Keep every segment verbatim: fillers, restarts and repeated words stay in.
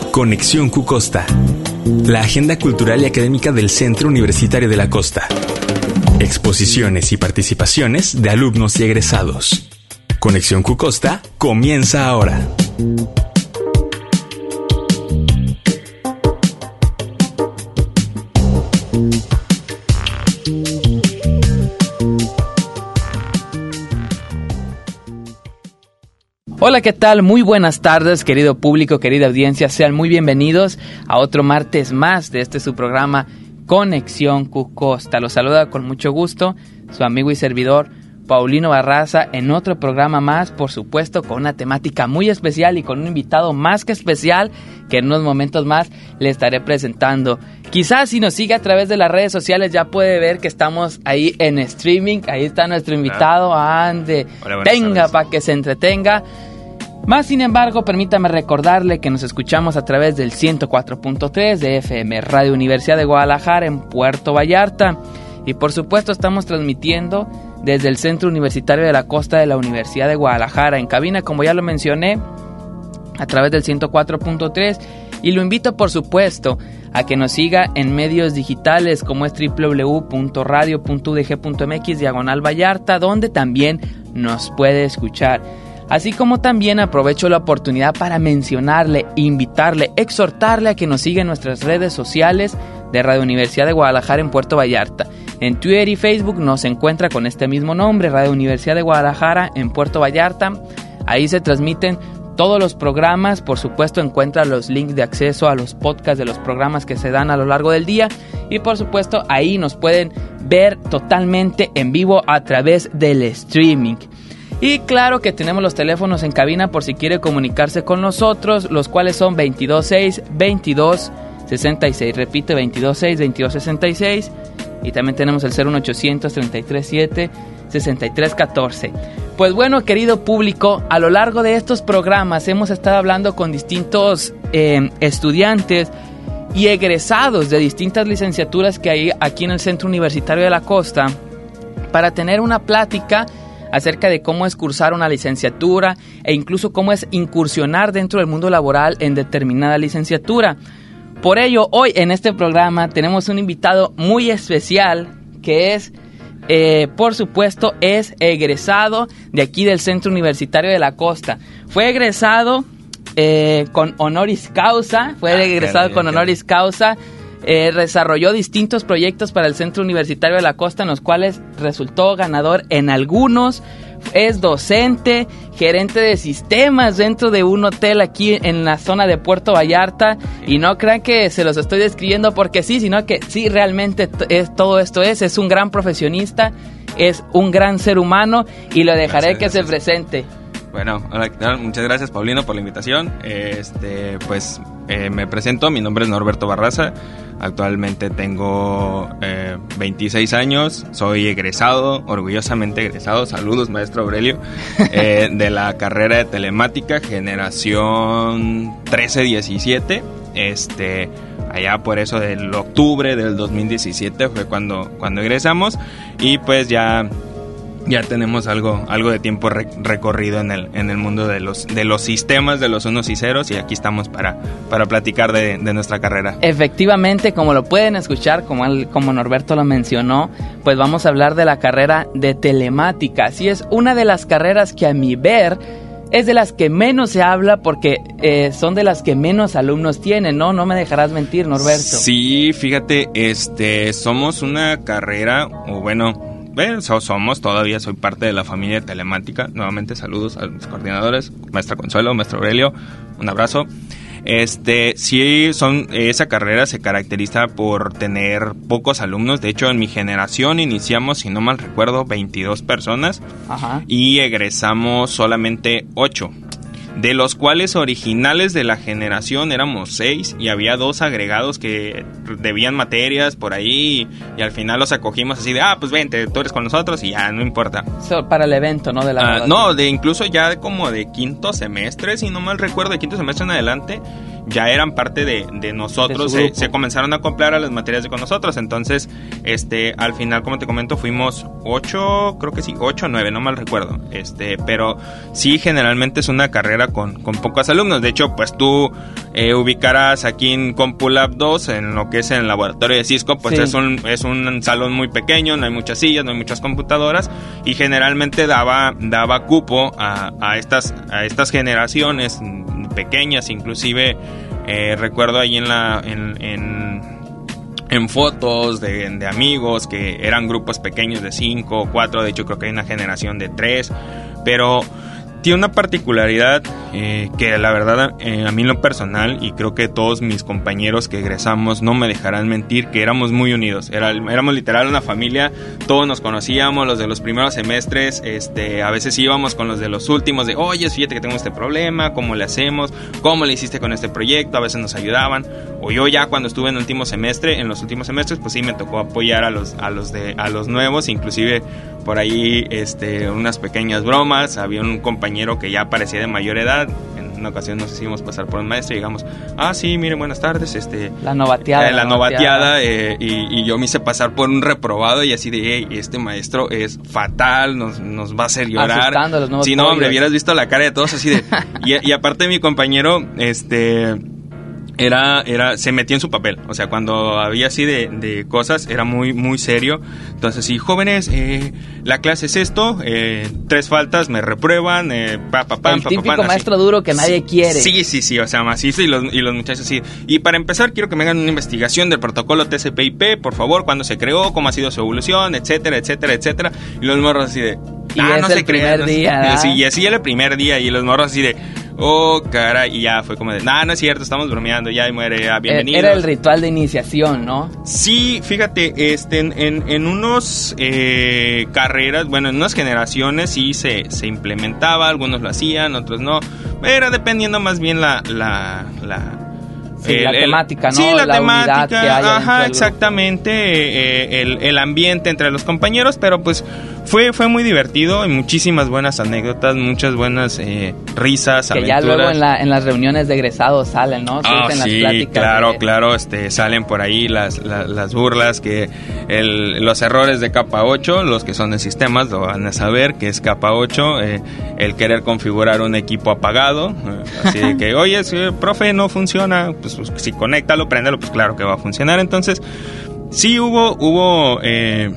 Conexión Q Costa, la agenda cultural y académica del Centro Universitario de la Costa. Exposiciones y participaciones de alumnos y egresados. Conexión Q Costa comienza ahora. Hola, ¿qué tal? Muy buenas tardes, querido público, querida audiencia. Sean muy bienvenidos a otro martes más de este su programa Conexión Q Costa. Los saluda con mucho gusto su amigo y servidor Paulino Barraza en otro programa más, por supuesto, con una temática muy especial y con un invitado más que especial que en unos momentos más le estaré presentando. Quizás si nos sigue a través de las redes sociales ya puede ver que estamos ahí en streaming. Ahí está nuestro invitado, ande, Hola, venga para que se entretenga. Más sin embargo, permítame recordarle que nos escuchamos a través del ciento cuatro punto tres de F M Radio Universidad de Guadalajara en Puerto Vallarta. Y por supuesto estamos transmitiendo desde el Centro Universitario de la Costa de la Universidad de Guadalajara en cabina, como ya lo mencioné, a través del ciento cuatro punto tres. Y lo invito por supuesto a que nos siga en medios digitales como es doble u doble u doble u punto radio punto u d g punto m x diagonal Vallarta, donde también nos puede escuchar. Así como también aprovecho la oportunidad para mencionarle, invitarle, exhortarle a que nos siga en nuestras redes sociales de Radio Universidad de Guadalajara en Puerto Vallarta. En Twitter y Facebook nos encuentra con este mismo nombre, Radio Universidad de Guadalajara en Puerto Vallarta. Ahí se transmiten todos los programas, por supuesto encuentra los links de acceso a los podcasts de los programas que se dan a lo largo del día y por supuesto ahí nos pueden ver totalmente en vivo a través del streaming. Y claro que tenemos los teléfonos en cabina por si quiere comunicarse con nosotros, los cuales son veintidós seis, veintidós sesenta y seis. Repite, veintidós seis, veintidós sesenta y seis. Y también tenemos el cero uno ochocientos, treinta y tres siete, sesenta y tres catorce. Pues bueno, querido público, a lo largo de estos programas hemos estado hablando con distintos eh, estudiantes y egresados de distintas licenciaturas que hay aquí en el Centro Universitario de la Costa para tener una plática acerca de cómo es cursar una licenciatura e incluso cómo es incursionar dentro del mundo laboral en determinada licenciatura. Por ello, hoy en este programa tenemos un invitado muy especial que es, eh, por supuesto, es egresado de aquí del Centro Universitario de la Costa. Fue egresado eh, con honoris causa, fue ah, egresado con honoris causa. Eh, desarrolló distintos proyectos para el Centro Universitario de la Costa, en los cuales resultó ganador en algunos. Es docente, gerente de sistemas dentro de un hotel aquí en la zona de Puerto Vallarta. Y no crean que se los estoy describiendo porque sí, sino que sí, realmente t- es, todo esto es. Es un gran profesionista, es un gran ser humano y lo dejaré gracias, que gracias. se presente. Bueno, hola, ¿qué tal? Muchas gracias, Paulino, por la invitación. Este, pues eh, me presento, mi nombre es Norberto Barraza. Actualmente tengo eh, veintiséis años, soy egresado, orgullosamente egresado, saludos maestro Aurelio, eh, de la carrera de telemática, generación trece diecisiete, este, allá por eso del octubre del dos mil diecisiete fue cuando, cuando egresamos y pues ya... Ya tenemos algo, algo de tiempo re- recorrido en el, en el mundo de los, de los sistemas, de los unos y ceros, y aquí estamos para, para platicar de, de nuestra carrera. Efectivamente, como lo pueden escuchar, como, el, como Norberto lo mencionó, pues vamos a hablar de la carrera de telemática. Así es, una de las carreras que a mi ver es de las que menos se habla porque eh, son de las que menos alumnos tienen, ¿no? No me dejarás mentir, Norberto. Sí, fíjate, este, somos una carrera, o bueno... Bueno, somos, todavía soy parte de la familia de telemática. Nuevamente saludos a los coordinadores, maestra Consuelo, maestro Aurelio, un abrazo. Este, sí, son, esa carrera se caracteriza por tener pocos alumnos. De hecho, en mi generación iniciamos, si no mal recuerdo, veintidós personas. Ajá. Y egresamos solamente ocho. De los cuales originales de la generación éramos seis y había dos agregados que debían materias por ahí y al final los acogimos así de, ah, pues vente, tú eres con nosotros y ya, no importa. So, para el evento, ¿no? De la uh, no, de incluso ya como de quinto semestre, si no mal recuerdo, de quinto semestre en adelante, ya eran parte de, de nosotros, de se, se comenzaron a acoplar a las materias de con nosotros. Entonces, este, al final, como te comento, fuimos ocho, creo que sí, ocho o nueve, no mal recuerdo. Este, pero sí, generalmente es una carrera con, con pocos alumnos. De hecho, pues tú eh, ubicarás aquí en CompuLab dos, en lo que es en el laboratorio de Cisco, pues sí. es un es un salón muy pequeño, no hay muchas sillas, no hay muchas computadoras, y generalmente daba daba cupo a, a estas a estas generaciones pequeñas. Inclusive eh, recuerdo ahí en la en, en, en fotos de, de amigos que eran grupos pequeños de cinco o cuatro. De hecho, creo que hay una generación de tres, pero tiene una particularidad eh, que la verdad eh, a mí en lo personal, y creo que todos mis compañeros que egresamos no me dejarán mentir, que éramos muy unidos. Era, éramos literal una familia, todos nos conocíamos, los de los primeros semestres, este, a veces íbamos con los de los últimos, de oye, fíjate que tengo este problema, ¿cómo le hacemos? ¿Cómo le hiciste con este proyecto? A veces nos ayudaban. O yo ya cuando estuve en el último semestre, en los últimos semestres, pues sí me tocó apoyar a los, a los, de, a los nuevos, inclusive por ahí este, unas pequeñas bromas. Había un compañero que ya parecía de mayor edad. En una ocasión nos hicimos pasar por un maestro y digamos, ah, sí, miren, buenas tardes. Este, la novateada. Eh, la novateada, eh, y, y yo me hice pasar por un reprobado y así de, hey, este maestro es fatal, nos, nos va a hacer llorar. Asustando a los nuevos sí, no, hombre, pollos. hubieras visto la cara de todos así de... y, y aparte mi compañero, este... Era, era, se metió en su papel. O sea, cuando había así de, de cosas, era muy, muy serio. Entonces, sí, jóvenes, eh, la clase es esto, eh, tres faltas, me reprueban, eh, pa, pa, pam, el pa, típico pa, pan, maestro así. duro que nadie sí, quiere. Sí, sí, sí, o sea, macizo, y los, y los muchachos así. Y para empezar, quiero que me hagan una investigación del protocolo T C P I P, por favor, cuándo se creó, cómo ha sido su evolución, etcétera, etcétera, etcétera. Y los morros así de... Y ah, es no el se primer crean, día, no ¿eh? sí, y así era el primer día, y los morros así de... oh, cara, y ya fue como de, nah, no es cierto, estamos bromeando, ya y muere, ya, bienvenidos. Era el ritual de iniciación, ¿no? Sí, fíjate, este, en, en, en unos eh, carreras, bueno, en unas generaciones sí se, se implementaba, algunos lo hacían, otros no, era dependiendo más bien la... la, la Sí, el, la el, temática, ¿no? Sí, la, la temática, que haya ajá, exactamente, eh, el, el ambiente entre los compañeros, pero pues fue, fue muy divertido, y muchísimas buenas anécdotas, muchas buenas eh, risas, que aventuras. ya luego en, la, en las reuniones de egresados salen, ¿no? Ah, Surgen sí, las pláticas claro, de... claro, este, salen por ahí las, las, las burlas, que el, los errores de capa ocho, los que son de sistemas lo van a saber, que es capa ocho, eh, el querer configurar un equipo apagado, eh, así de que, oye, si, profe, no funciona, pues, pues si conéctalo, préndelo, pues claro que va a funcionar. Entonces, sí hubo, hubo eh,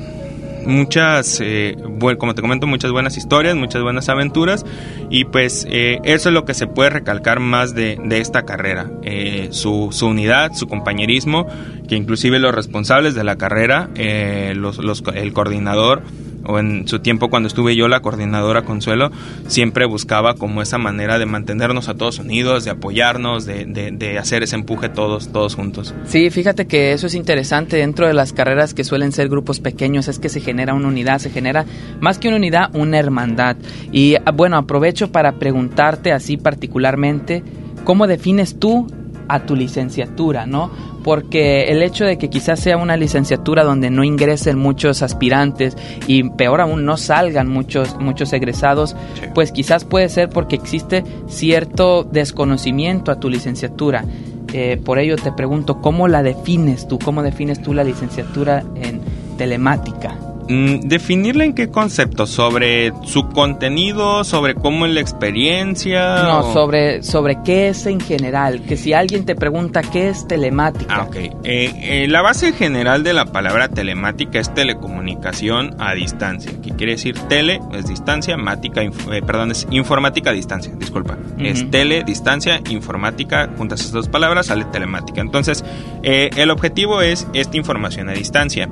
muchas, eh, bueno, como te comento, muchas buenas historias, muchas buenas aventuras, y pues eh, eso es lo que se puede recalcar más de, de esta carrera, eh, su, su unidad, su compañerismo, que inclusive los responsables de la carrera, eh, los, los, el coordinador, o en su tiempo cuando estuve yo, la coordinadora Consuelo, siempre buscaba como esa manera de mantenernos a todos unidos, de apoyarnos, de, de, de hacer ese empuje todos, todos juntos. Sí, fíjate que eso es interesante dentro de las carreras que suelen ser grupos pequeños, es que se genera una unidad, se genera más que una unidad, una hermandad. Y bueno, aprovecho para preguntarte así particularmente, ¿cómo defines tú a tu licenciatura, no? Porque el hecho de que quizás sea una licenciatura donde no ingresen muchos aspirantes y peor aún no salgan muchos, muchos egresados, sí, pues quizás puede ser porque existe cierto desconocimiento a tu licenciatura. Eh, por ello te pregunto, ¿cómo la defines tú? ¿Cómo defines tú la licenciatura en telemática? Mm, ¿definirla en qué concepto? ¿Sobre su contenido? ¿Sobre cómo es la experiencia? No, o... sobre, sobre qué es en general. Que si alguien te pregunta qué es telemática. Ah, ok. Eh, eh, la base general de la palabra telemática es telecomunicación a distancia. ¿Qué quiere decir? Tele es distancia, mática, inf- eh, perdón, es informática a distancia, disculpa. Uh-huh. Es tele, distancia, informática, juntas esas dos palabras sale telemática. Entonces, eh, el objetivo es esta información a distancia.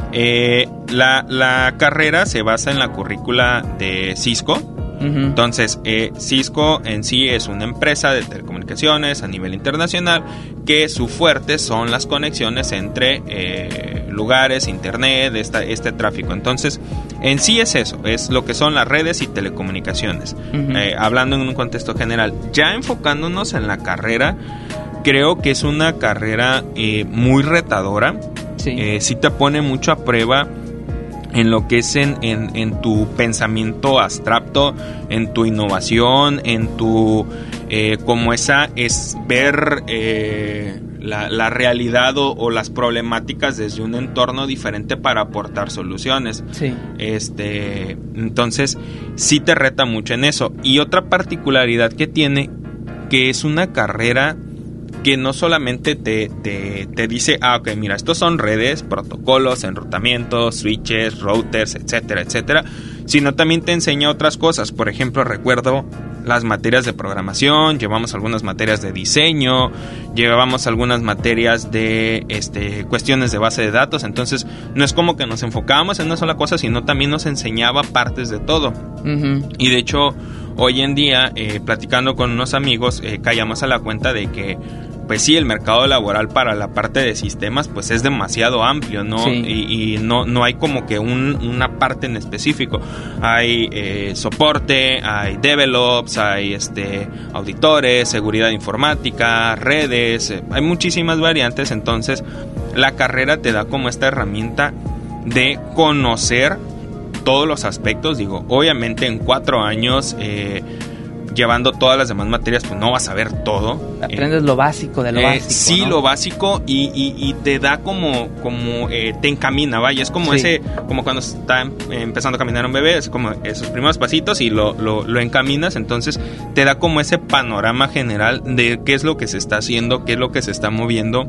Eh, la, la carrera se basa en la currícula de Cisco. Uh-huh. Entonces, eh, Cisco en sí es una empresa de telecomunicaciones a nivel internacional que su fuerte son las conexiones entre eh, lugares, internet, esta, este tráfico. Entonces, en sí es eso, es lo que son las redes y telecomunicaciones. Uh-huh. Eh, hablando en un contexto general, ya enfocándonos en la carrera, creo que es una carrera eh, muy retadora. Sí. Eh, sí te pone mucho a prueba en lo que es en, en, en tu pensamiento abstracto, en tu innovación, en tu, eh, como esa es ver eh, la, la realidad o, o las problemáticas desde un entorno diferente para aportar soluciones. Sí. Este, entonces, sí te reta mucho en eso. Y otra particularidad que tiene, que es una carrera que no solamente te, te, te dice, ah, ok, mira, estos son redes, protocolos, enrutamientos, switches, routers, etcétera, etcétera, sino también te enseña otras cosas. Por ejemplo, recuerdo las materias de programación, llevamos algunas materias de diseño, llevábamos algunas materias de este, cuestiones de base de datos. Entonces, no es como que nos enfocábamos en una sola cosa, sino también nos enseñaba partes de todo. Uh-huh. Y de hecho, hoy en día, eh, platicando con unos amigos, eh, caíamos a la cuenta de que, pues sí, el mercado laboral para la parte de sistemas pues es demasiado amplio, ¿no? Sí. Y, y no, no hay como que un, una parte en específico. Hay eh, soporte, hay develops, hay este, auditores, seguridad informática, redes, eh, hay muchísimas variantes. Entonces la carrera te da como esta herramienta de conocer todos los aspectos. Digo, obviamente en cuatro años... Eh, llevando todas las demás materias, pues no vas a ver todo. Aprendes eh, lo básico de lo eh, básico, sí, ¿no? Lo básico y, y, y te da como, como eh, te encamina, vaya, es como sí. ese, como cuando está empezando a caminar un bebé, es como esos primeros pasitos y lo, lo, lo encaminas. Entonces te da como ese panorama general de qué es lo que se está haciendo, qué es lo que se está moviendo.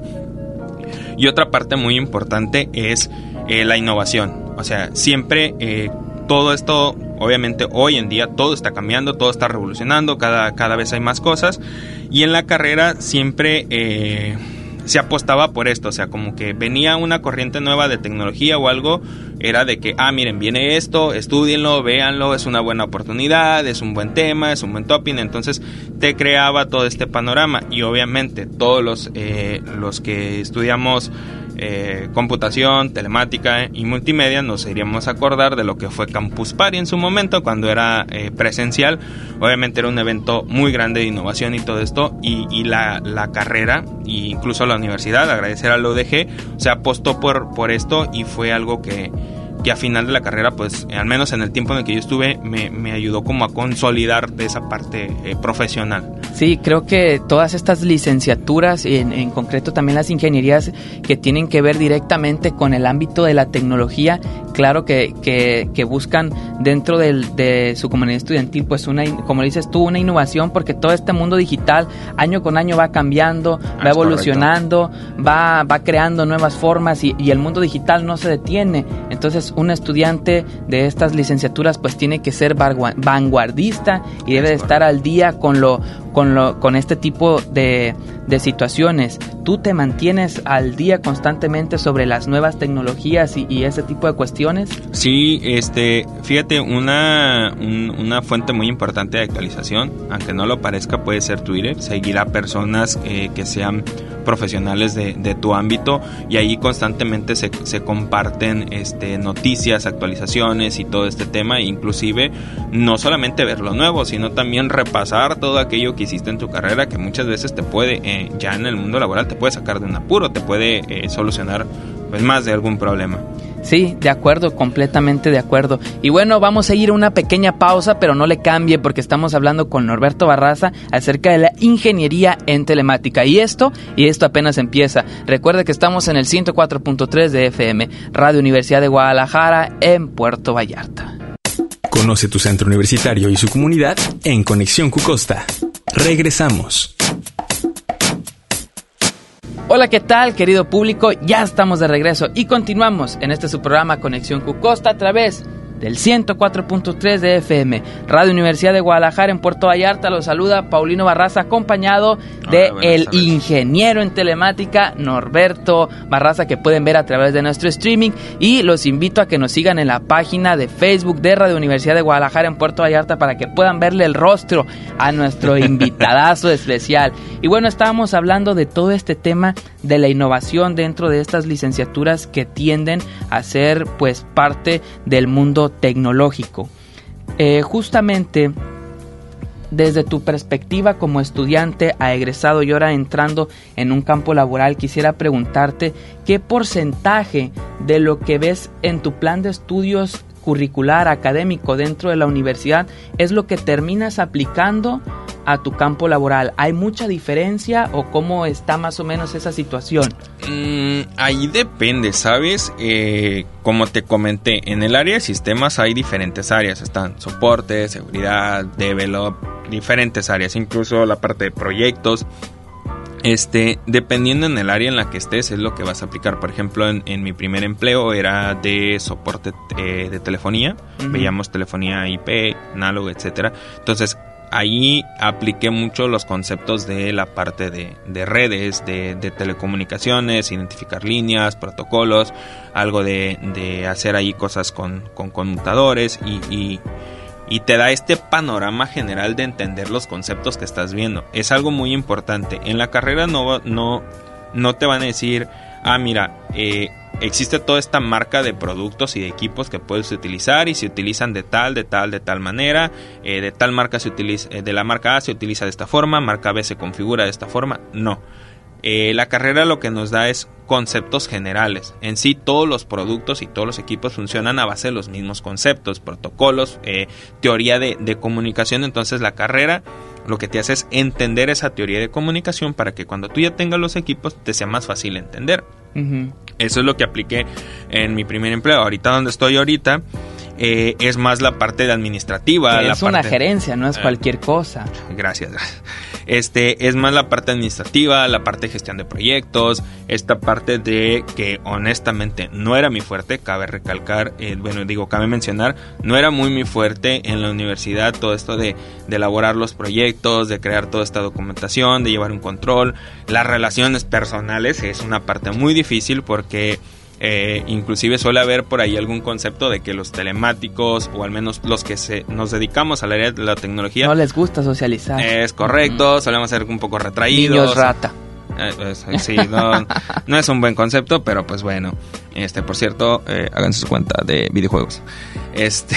Y otra parte muy importante es eh, la innovación. O sea, siempre eh, todo esto, obviamente hoy en día todo está cambiando, todo está revolucionando, cada, cada vez hay más cosas. Y en la carrera siempre eh, se apostaba por esto, o sea, como que venía una corriente nueva de tecnología o algo, era de que, ah, miren, viene esto, estúdienlo, véanlo, es una buena oportunidad, es un buen tema, es un buen topping. Entonces te creaba todo este panorama. Y obviamente todos los, eh, los que estudiamos Eh, computación, telemática y multimedia nos iríamos a acordar de lo que fue Campus Party en su momento cuando era eh, presencial. Obviamente era un evento muy grande de innovación y todo esto, y, y la, la carrera e incluso la universidad, agradecer a la U D G, se apostó por, por esto, y fue algo que que a final de la carrera, pues al menos en el tiempo en el que yo estuve, me, me ayudó como a consolidar de esa parte eh, profesional. Sí, creo que todas estas licenciaturas, en, en concreto también las ingenierías que tienen que ver directamente con el ámbito de la tecnología, claro que, que, que buscan dentro del, de su comunidad estudiantil, pues una, como dices tú, una innovación, porque todo este mundo digital año con año va cambiando, va es evolucionando, va, va creando nuevas formas, y, y el mundo digital no se detiene. Entonces un estudiante de estas licenciaturas pues tiene que ser vanguardista y debe de estar al día con lo con lo con este tipo de, de situaciones. ¿Tú te mantienes al día constantemente sobre las nuevas tecnologías y, y ese tipo de cuestiones? Sí, este, fíjate, una, un, una fuente muy importante de actualización, aunque no lo parezca, puede ser Twitter. Seguir a personas eh, que sean profesionales de, de tu ámbito, y ahí constantemente se, se comparten este, noticias, actualizaciones y todo este tema. E inclusive no solamente ver lo nuevo, sino también repasar todo aquello que hiciste en tu carrera, que muchas veces te puede, eh, ya en el mundo laboral, te puede sacar de un apuro, te puede eh, solucionar pues más de algún problema. Sí, de acuerdo, completamente de acuerdo. Y bueno, vamos a ir a una pequeña pausa, pero no le cambie, porque estamos hablando con Norberto Barraza acerca de la ingeniería en telemática. Y esto, y esto apenas empieza. Recuerde que estamos en el ciento cuatro punto tres de F M, Radio Universidad de Guadalajara, en Puerto Vallarta. Conoce tu centro universitario y su comunidad en Conexión Cucosta. Regresamos. Hola, ¿qué tal, querido público? Ya estamos de regreso y continuamos en este su programa Conexión Cucosta a través del ciento cuatro punto tres de F M, Radio Universidad de Guadalajara en Puerto Vallarta. Los saluda Paulino Barraza, acompañado de Hola, el tardes. ingeniero en telemática Norberto Barraza, que pueden ver a través de nuestro streaming, y los invito a que nos sigan en la página de Facebook de Radio Universidad de Guadalajara en Puerto Vallarta para que puedan verle el rostro a nuestro invitadazo especial. Y bueno, estábamos hablando de todo este tema de la innovación dentro de estas licenciaturas que tienden a ser pues parte del mundo tecnológico. Eh, justamente desde tu perspectiva como estudiante a egresado y ahora entrando en un campo laboral, quisiera preguntarte qué porcentaje de lo que ves en tu plan de estudios curricular, académico dentro de la universidad es lo que terminas aplicando a tu campo laboral. ¿Hay mucha diferencia o cómo está más o menos esa situación? Mm, ahí depende, ¿sabes? Eh, como te comenté, en el área de sistemas hay diferentes áreas. Están soporte, seguridad, develop, diferentes áreas, incluso la parte de proyectos. Este, dependiendo en el área en la que estés es lo que vas a aplicar. Por ejemplo, en, en mi primer empleo era de soporte eh, de telefonía. Uh-huh. Veíamos telefonía I P, análogo, etcétera. Entonces, ahí apliqué mucho los conceptos de la parte de, de redes, de, de telecomunicaciones, identificar líneas, protocolos, algo de, de hacer ahí cosas con, con conmutadores y... y y te da este panorama general de entender los conceptos que estás viendo. Es algo muy importante. En la carrera no, no, no te van a decir, ah, mira, eh, existe toda esta marca de productos y de equipos que puedes utilizar y se utilizan de tal, de tal, de tal manera, eh, de tal marca se utiliza, eh, de la marca A se utiliza de esta forma, marca B se configura de esta forma. No. Eh, la carrera lo que nos da es conceptos generales. En sí, todos los productos y todos los equipos funcionan a base de los mismos conceptos, protocolos, eh, teoría de, de comunicación. Entonces, la carrera lo que te hace es entender esa teoría de comunicación para que cuando tú ya tengas los equipos te sea más fácil entender. Uh-huh. Eso es lo que apliqué en mi primer empleo. Ahorita donde estoy ahorita eh, es más la parte de administrativa. Es la una parte, gerencia, no es eh, cualquier cosa. Gracias. Este es más la parte administrativa, la parte de gestión de proyectos, esta parte de que honestamente no era mi fuerte, cabe recalcar, eh, bueno, digo, cabe mencionar, no era muy mi fuerte en la universidad todo esto de, de elaborar los proyectos, de crear toda esta documentación, de llevar un control. Las relaciones personales es una parte muy difícil porque Eh, inclusive suele haber por ahí algún concepto de que los telemáticos o al menos los que se, nos dedicamos al área de la tecnología no les gusta socializar. Es correcto, mm. solemos ser un poco retraídos. Niños rata. Eh, pues, sí, no, no es un buen concepto, pero pues bueno. Este, por cierto, eh, háganse su cuenta de videojuegos. Este,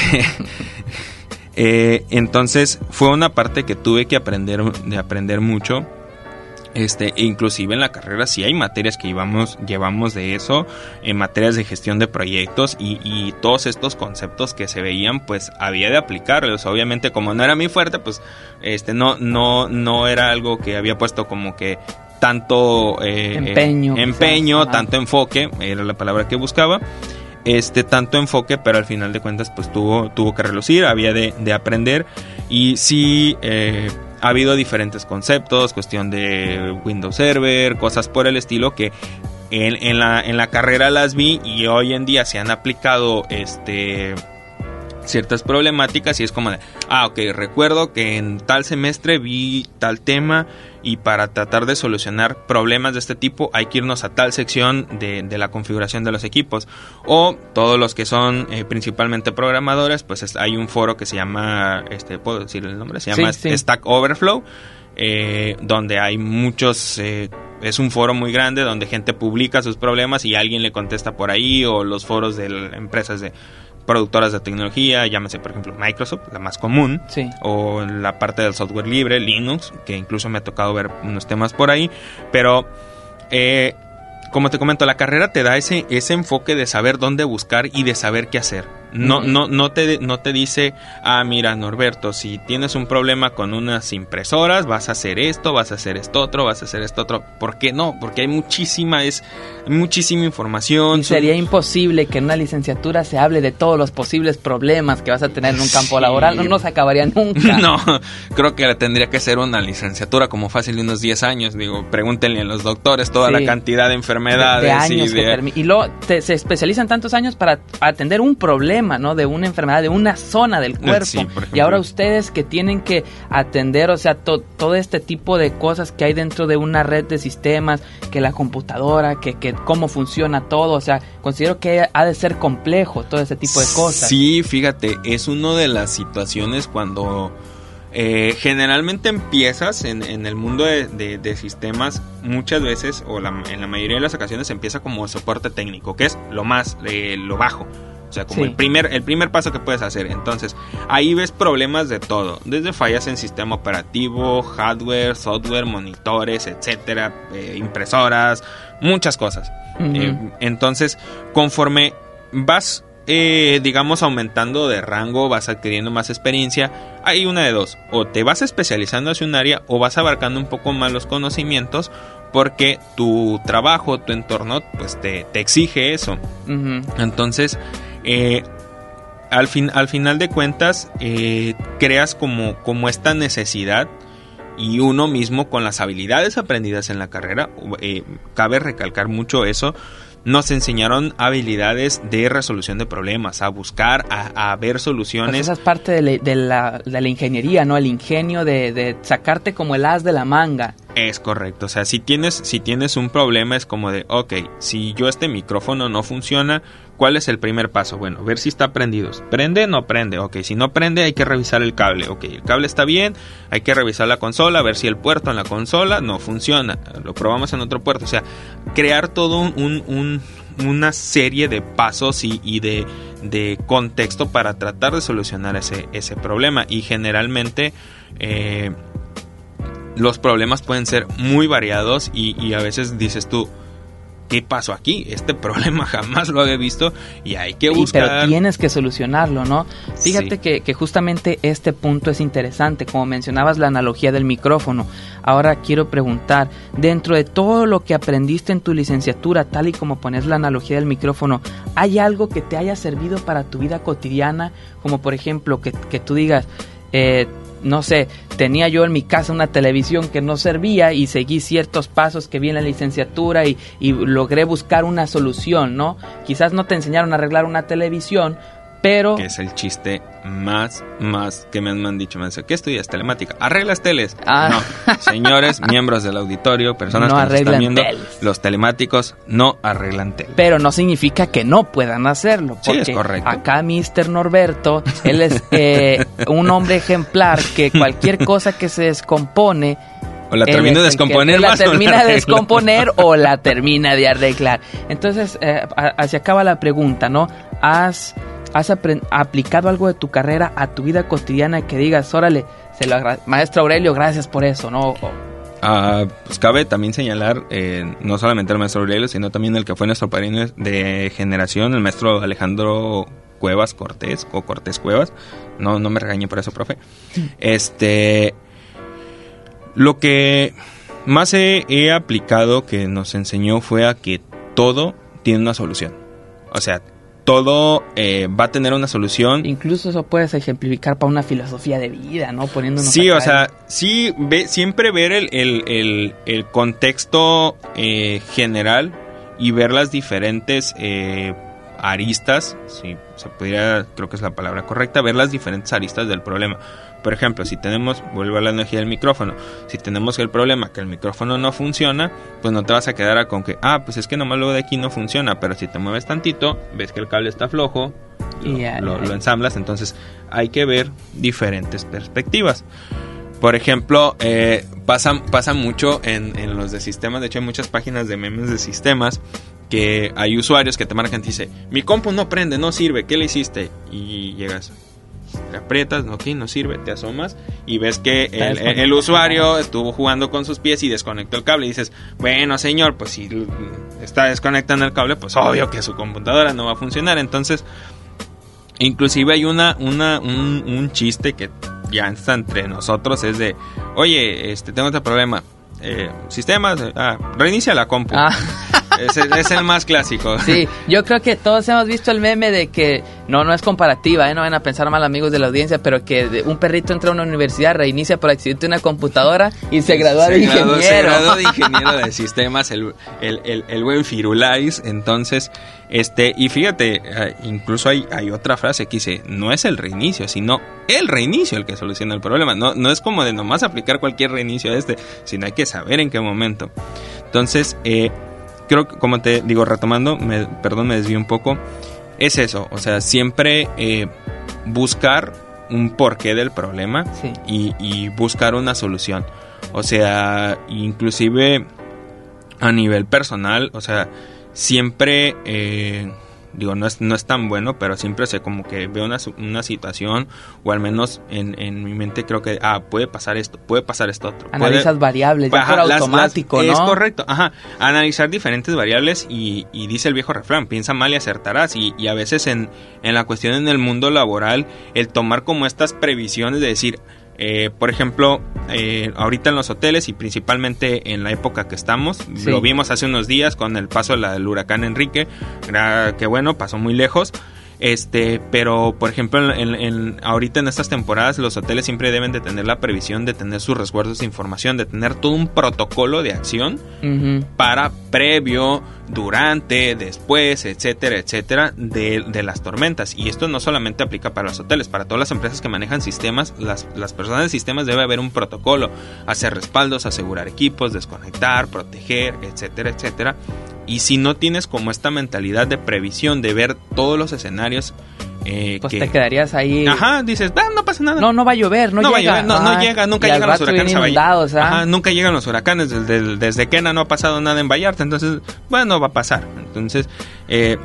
eh, entonces fue una parte que tuve que aprender, de aprender mucho. Este, inclusive en la carrera sí hay materias que llevamos, llevamos de eso, en materias de gestión de proyectos y, y todos estos conceptos que se veían, pues había de aplicarlos. Obviamente, como no era mi fuerte, pues este no, no, no era algo que había puesto como que tanto eh, empeño, eh, empeño, quizás, tanto enfoque, era la palabra que buscaba. Este, tanto enfoque, pero al final de cuentas, pues tuvo, tuvo que relucir, había de, de aprender y sí. Eh, Ha habido diferentes conceptos, cuestión de Windows Server, cosas por el estilo que en, en, la, en la carrera las vi y hoy en día se han aplicado este, ciertas problemáticas y es como de, ah, ok, recuerdo que en tal semestre vi tal tema y para tratar de solucionar problemas de este tipo hay que irnos a tal sección de, de la configuración de los equipos. O todos los que son eh, principalmente programadores, pues es, hay un foro que se llama, este, ¿puedo decir el nombre? Se llama sí, sí. Stack Overflow, eh, donde hay muchos... Eh, es un foro muy grande donde gente publica sus problemas y alguien le contesta por ahí, o los foros de empresas de productoras de tecnología, llámese por ejemplo Microsoft, la más común, sí. O la parte del software libre, Linux, que incluso me ha tocado ver unos temas por ahí, pero eh, como te comento, la carrera te da ese, ese enfoque de saber dónde buscar y de saber qué hacer. No, uh-huh. no, no, te, no te dice, ah, mira, Norberto, si tienes un problema con unas impresoras, vas a hacer esto, vas a hacer esto otro, vas a hacer esto otro. ¿Por qué no? Porque hay muchísima, es, muchísima información. Y sería son... imposible que en una licenciatura se hable de todos los posibles problemas que vas a tener en un campo sí. laboral. No nos acabaría nunca. No, creo que tendría que ser una licenciatura como fácil de unos diez años. Digo, pregúntenle a los doctores toda sí. la cantidad de enfermedades. De, de años y, de... de... y luego te, se especializan tantos años para atender un problema, ¿no? De una enfermedad, de una zona del cuerpo. Sí, y ahora ustedes que tienen que atender, o sea, to, todo este tipo de cosas que hay dentro de una red de sistemas, que la computadora, que, que cómo funciona todo, o sea, considero que ha de ser complejo todo ese tipo de cosas. Sí, fíjate, es una de las situaciones cuando eh, generalmente empiezas en, en el mundo de, de, de sistemas, muchas veces, o la, en la mayoría de las ocasiones, empieza como soporte técnico, que es lo más, eh, lo bajo. sea, como Sí. el primer el primer paso que puedes hacer. Entonces, ahí ves problemas de todo, desde fallas en sistema operativo, hardware, software, monitores, etcétera, eh, impresoras, muchas cosas. Ujú. Eh, entonces, conforme vas Eh, digamos aumentando de rango, vas adquiriendo más experiencia, hay una de dos: o te vas especializando hacia un área o vas abarcando un poco más los conocimientos, porque tu trabajo, tu entorno pues te, te exige eso. Ujú. Entonces eh, al, fin, al final de cuentas eh, creas como, como esta necesidad, y uno mismo con las habilidades aprendidas en la carrera, eh, cabe recalcar mucho eso. Nos enseñaron habilidades de resolución de problemas, a buscar, a, a ver soluciones. Pues esa es parte de la, de la, de la ingeniería, ¿no? El ingenio de, de sacarte como el as de la manga. Es correcto, o sea, si tienes, si tienes un problema es como de, ok, si yo este micrófono no funciona, ¿cuál es el primer paso? Bueno, ver si está prendido. ¿Prende? No prende. Ok, si no prende hay que revisar el cable. Ok, el cable está bien, hay que revisar la consola, ver si el puerto en la consola no funciona. Lo probamos en otro puerto. O sea, crear todo un, un, un, una serie de pasos y, y de, de contexto para tratar de solucionar ese, ese problema. Y generalmente eh, los problemas pueden ser muy variados y, y a veces dices tú, ¿qué pasó aquí? Este problema jamás lo había visto y hay que buscar. Y, pero tienes que solucionarlo, ¿no? Fíjate Sí. que, que justamente este punto es interesante, como mencionabas la analogía del micrófono. Ahora quiero preguntar, dentro de todo lo que aprendiste en tu licenciatura, tal y como pones la analogía del micrófono, ¿hay algo que te haya servido para tu vida cotidiana? Como por ejemplo, que, que tú digas, eh, no sé, tenía yo en mi casa una televisión que no servía y seguí ciertos pasos que vi en la licenciatura y, y logré buscar una solución, ¿no? Quizás no te enseñaron a arreglar una televisión, pero... Que es el chiste más, más que me han, me han dicho. Me han dicho, ¿qué estudias? Telemática. ¿Arreglas teles? Ah. No, señores, miembros del auditorio, personas No que nos están arreglan viendo, teles. los telemáticos no arreglan teles. Pero no significa que no puedan hacerlo. Sí, Porque es correcto. acá mister Norberto, él es eh, un hombre ejemplar que cualquier cosa que se descompone... O la él termino de es el que descomponer La más o la termina de arreglo. descomponer o la termina de arreglar. Entonces, eh, a- se acaba la pregunta, ¿no? ¿Has, has apren- aplicado algo de tu carrera a tu vida cotidiana que digas, órale, se lo agra- maestro Aurelio, gracias por eso, ¿no? O- Ah, pues cabe también señalar, eh, no solamente el maestro Aurelio, sino también el que fue nuestro padrino de generación, el maestro Alejandro Cuevas Cortés, o Cortés Cuevas. No, no me regañe por eso, profe. Este... Lo que más he, he aplicado que nos enseñó fue a que todo tiene una solución. O sea, todo eh, va a tener una solución. Incluso eso puedes ejemplificar para una filosofía de vida, ¿no? Poniéndonos Sí, acá o sea, sí, ve, siempre ver el, el, el, el contexto eh, general y ver las diferentes eh, aristas, si se pudiera, creo que es la palabra correcta, ver las diferentes aristas del problema. Por ejemplo, si tenemos, vuelvo a la energía del micrófono, si tenemos el problema que el micrófono no funciona, pues no te vas a quedar a con que, ah, pues es que nomás lo de aquí no funciona, pero si te mueves tantito, ves que el cable está flojo, lo, Y ya, lo, ya. lo ensamblas, entonces hay que ver diferentes perspectivas. Por ejemplo, eh, pasa, pasa mucho en, en los de sistemas, de hecho hay muchas páginas de memes de sistemas que hay usuarios que te marcan y te dicen, mi compu no prende, no sirve, ¿qué le hiciste? Y llegas, le aprietas, no, ok, no sirve, te asomas y ves que el, el, el usuario estuvo jugando con sus pies y desconectó el cable y dices, bueno señor, pues si está desconectando el cable, pues obvio que su computadora no va a funcionar. Entonces, inclusive hay una, una un, un chiste que ya está entre nosotros, es de, oye, este tengo este problema, eh, sistemas, ah, reinicia la compu. Ah. Es, es el más clásico. Sí, yo creo que todos hemos visto el meme de que, no, no es comparativa, ¿eh? No van a pensar mal amigos de la audiencia, pero que de- un perrito entra a una universidad, reinicia por accidente una computadora y se gradúa de graduó- ingeniero. Se graduó de ingeniero de sistemas, el, el, el, el buen Firulais. Entonces, este, y fíjate, eh, incluso hay, hay otra frase que dice, no es el reinicio, sino el reinicio el que soluciona el problema. No, no es como de nomás aplicar cualquier reinicio a este, sino hay que saber en qué momento. Entonces, eh, creo que, como te digo, retomando, me, perdón, me desvío un poco, es eso, o sea, siempre eh, buscar un porqué del problema, Sí. y, y buscar una solución. O sea, inclusive a nivel personal, o sea, siempre, eh, digo, no es, no es tan bueno, pero siempre sé como que veo una, una situación, o al menos en, en mi mente creo que, ah, puede pasar esto, puede pasar esto otro. Analizas puede, variables, ya ajá, por las, automático, las, ¿no? Es correcto, ajá, analizar diferentes variables y, y dice el viejo refrán, piensa mal y acertarás, y, y a veces en, en la cuestión en el mundo laboral, el tomar como estas previsiones de decir, Eh, por ejemplo, eh, ahorita en los hoteles y principalmente en la época que estamos, sí. Lo vimos hace unos días con el paso la, del huracán Enrique, era, que bueno, pasó muy lejos. Este, pero por ejemplo en, en, ahorita en estas temporadas los hoteles siempre deben de tener la previsión de tener sus resguardos de información, de tener todo un protocolo de acción uh-huh. para previo, durante, después, etcétera, etcétera, de, de las tormentas. Y esto no solamente aplica para los hoteles, para todas las empresas que manejan sistemas, las, las personas de sistemas debe haber un protocolo, hacer respaldos, asegurar equipos, desconectar, proteger, etcétera, etcétera. Y si no tienes como esta mentalidad de previsión, de ver todos los escenarios, eh, pues que, te quedarías ahí. Ajá, dices, ah, no pasa nada. No, no va a llover, no, no llega. Va a llover, no, no llega, nunca llegan los huracanes a Vallarta. Ajá, nunca llegan los huracanes. Desde, desde Kena no ha pasado nada en Vallarta, entonces, bueno, va a pasar. Entonces, eh,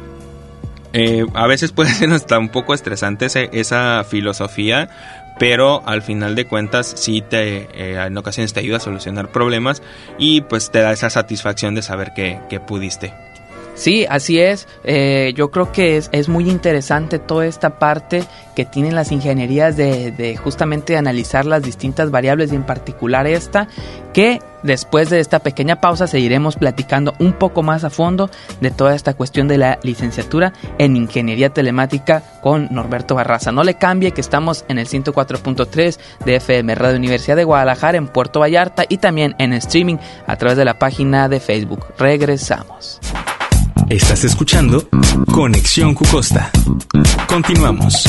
eh, a veces puede ser hasta un poco estresante ese, esa filosofía, pero al final de cuentas sí te eh, en ocasiones te ayuda a solucionar problemas y pues te da esa satisfacción de saber que, que pudiste. Sí, así es. Eh, yo creo que es, es muy interesante toda esta parte que tienen las ingenierías de, de justamente analizar las distintas variables y en particular esta, que después de esta pequeña pausa seguiremos platicando un poco más a fondo de toda esta cuestión de la licenciatura en Ingeniería Telemática con Norberto Barraza. No le cambie, que estamos en el ciento cuatro punto tres de F M Radio Universidad de Guadalajara en Puerto Vallarta y también en streaming a través de la página de Facebook. Regresamos. Estás escuchando Conexión Cucosta. Continuamos.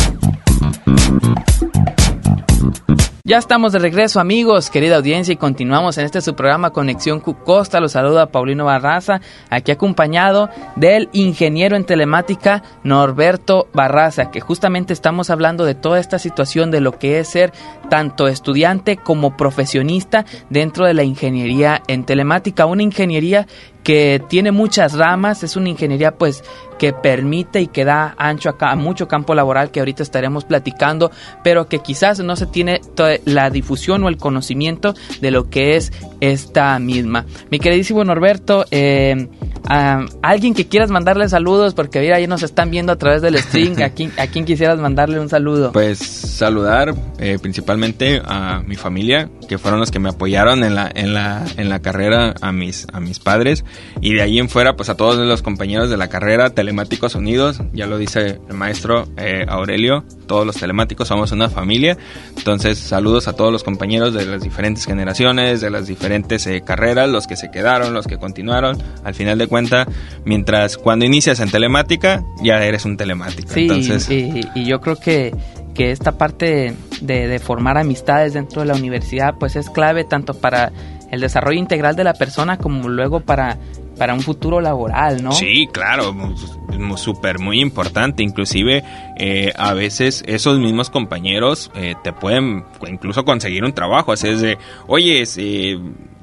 Ya estamos de regreso, amigos, querida audiencia, y continuamos en este su programa Conexión Cucosta. Los saluda Paulino Barraza, aquí acompañado del ingeniero en telemática Norberto Barraza, que justamente estamos hablando de toda esta situación de lo que es ser tanto estudiante como profesionista dentro de la ingeniería en telemática, una ingeniería que tiene muchas ramas, es una ingeniería pues que permite y que da ancho a, a mucho campo laboral que ahorita estaremos platicando, pero que quizás no se tiene toda la difusión o el conocimiento de lo que es esta misma. Mi queridísimo Norberto, eh, a alguien que quieras mandarle saludos, porque mira, ahí nos están viendo a través del stream, ¿a quién, a quién quisieras mandarle un saludo? Pues saludar eh, principalmente a mi familia, que fueron los que me apoyaron en la, en la, en la carrera, a mis, a mis padres. Y de ahí en fuera, pues a todos los compañeros de la carrera, Telemáticos Unidos, ya lo dice el maestro eh, Aurelio, todos los telemáticos somos una familia. Entonces, saludos a todos los compañeros de las diferentes generaciones, de las diferentes eh, carreras, los que se quedaron, los que continuaron. Al final de cuentas, mientras cuando inicias en telemática, ya eres un telemático. Sí, entonces, y, y yo creo que, que esta parte de, de formar amistades dentro de la universidad, pues es clave tanto para el desarrollo integral de la persona como luego para, para un futuro laboral, ¿no? Sí, claro, súper muy importante. Inclusive eh, a veces esos mismos compañeros eh, te pueden incluso conseguir un trabajo. Así es de, oye, eh,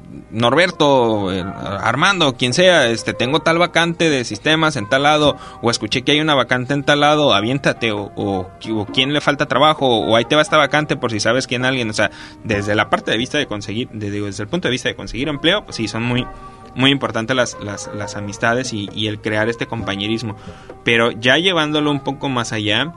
Norberto, eh, Armando, quien sea, este, tengo tal vacante de sistemas en tal lado, o escuché que hay una vacante en tal lado, aviéntate, o, o, o quién le falta trabajo, o ahí te va esta vacante por si sabes quién alguien. O sea, desde la parte de vista de conseguir, de, desde el punto de vista de conseguir empleo, pues sí, son muy muy importantes las, las, las amistades y, y el crear este compañerismo. Pero ya llevándolo un poco más allá,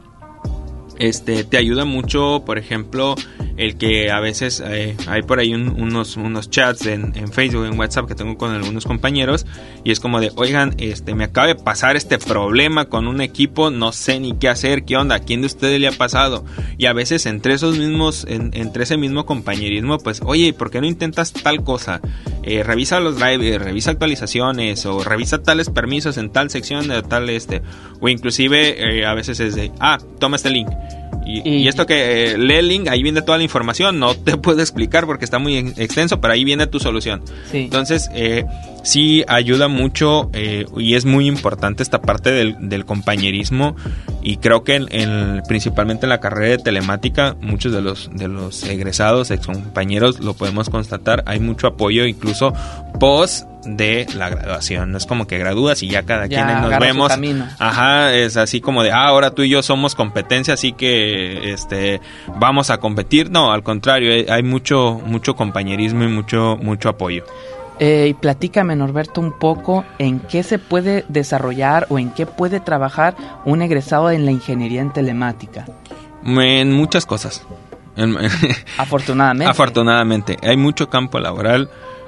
este te ayuda mucho, por ejemplo, el que a veces eh, hay por ahí un, unos, unos chats en, en Facebook, en WhatsApp que tengo con algunos compañeros, y es como de, oigan, este me acaba de pasar este problema con un equipo, no sé ni qué hacer, qué onda, ¿a quién de ustedes le ha pasado? Y a veces entre esos mismos, en, entre ese mismo compañerismo, pues, oye, ¿por qué no intentas tal cosa? Eh, revisa los drivers, revisa actualizaciones, o revisa tales permisos en tal sección de tal este, o inclusive eh, a veces es de, ah, toma este link. Y, y, y esto que eh, lee el link, ahí viene toda la información, no te puedo explicar porque está muy extenso, pero ahí viene tu solución. Sí. Entonces, eh, sí ayuda mucho eh, y es muy importante esta parte del, del compañerismo, y creo que en, en, principalmente en la carrera de telemática muchos de los de los egresados, ex compañeros, lo podemos constatar, hay mucho apoyo incluso post de la graduación. No es como que gradúas y ya cada ya quien nos vemos. Ajá, es así como de, ah, ahora tú y yo somos competencia, así que este vamos a competir. No, al contrario, hay, hay mucho mucho compañerismo y mucho mucho apoyo. Eh, y platícame, Norberto, un poco en qué se puede desarrollar o en qué puede trabajar un egresado en la ingeniería en telemática. En muchas cosas. Afortunadamente. Afortunadamente. Hay mucho campo laboral.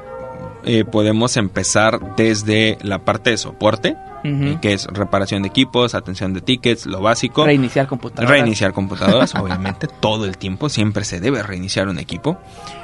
Eh, podemos empezar desde la parte de soporte, uh-huh. eh, que es reparación de equipos, atención de tickets, lo básico. Reiniciar computadoras. Reiniciar computadoras, obviamente, todo el tiempo. Siempre se debe reiniciar un equipo.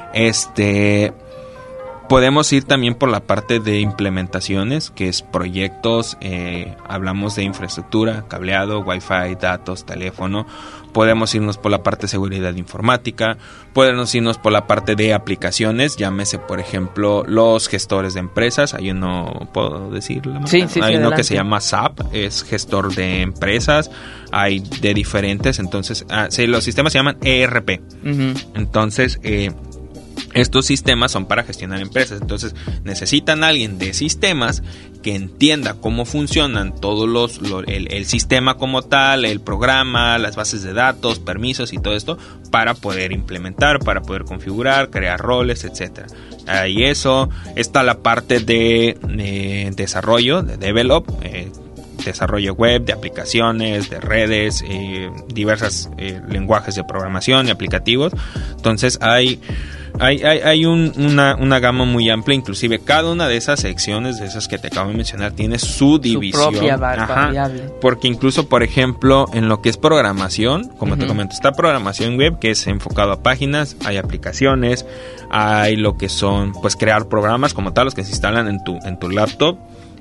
Este... Podemos ir también por la parte de implementaciones, que es proyectos, eh, hablamos de infraestructura, cableado, wifi, datos, teléfono. Podemos irnos por la parte de seguridad informática, podemos irnos por la parte de aplicaciones, llámese por ejemplo los gestores de empresas. Hay uno, ¿puedo decir la marca? Sí, sí, Hay sí, uno adelante. Que se llama S A P, es gestor de empresas, hay de diferentes, entonces, ah, sí, los sistemas se llaman E R P. Uh-huh. Entonces, eh, estos sistemas son para gestionar empresas, entonces necesitan a alguien de sistemas que entienda cómo funcionan todos los, lo, el, el sistema como tal, el programa, las bases de datos, permisos y todo esto para poder implementar, para poder configurar, crear roles, etcétera. Ahí eso, está la parte de eh, desarrollo, de develop, eh, desarrollo web, de aplicaciones, de redes, eh, diversos eh, lenguajes de programación y aplicativos. Entonces hay Hay, hay, hay un, una, una gama muy amplia, inclusive cada una de esas secciones, de esas que te acabo de mencionar, tiene su división. Su propia variable. Porque incluso, por ejemplo, en lo que es programación, como uh-huh. te comento, está programación web, que es enfocado a páginas, hay aplicaciones, hay lo que son, pues, crear programas como tal, los que se instalan en tu, en tu laptop.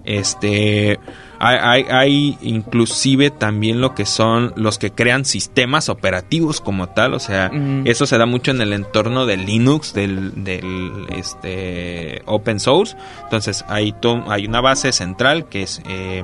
Este, hay, hay, hay inclusive también lo que son los que crean sistemas operativos como tal, o sea, mm. eso se da mucho en el entorno de Linux, del, del este open source. Entonces hay, to, hay una base central que es eh,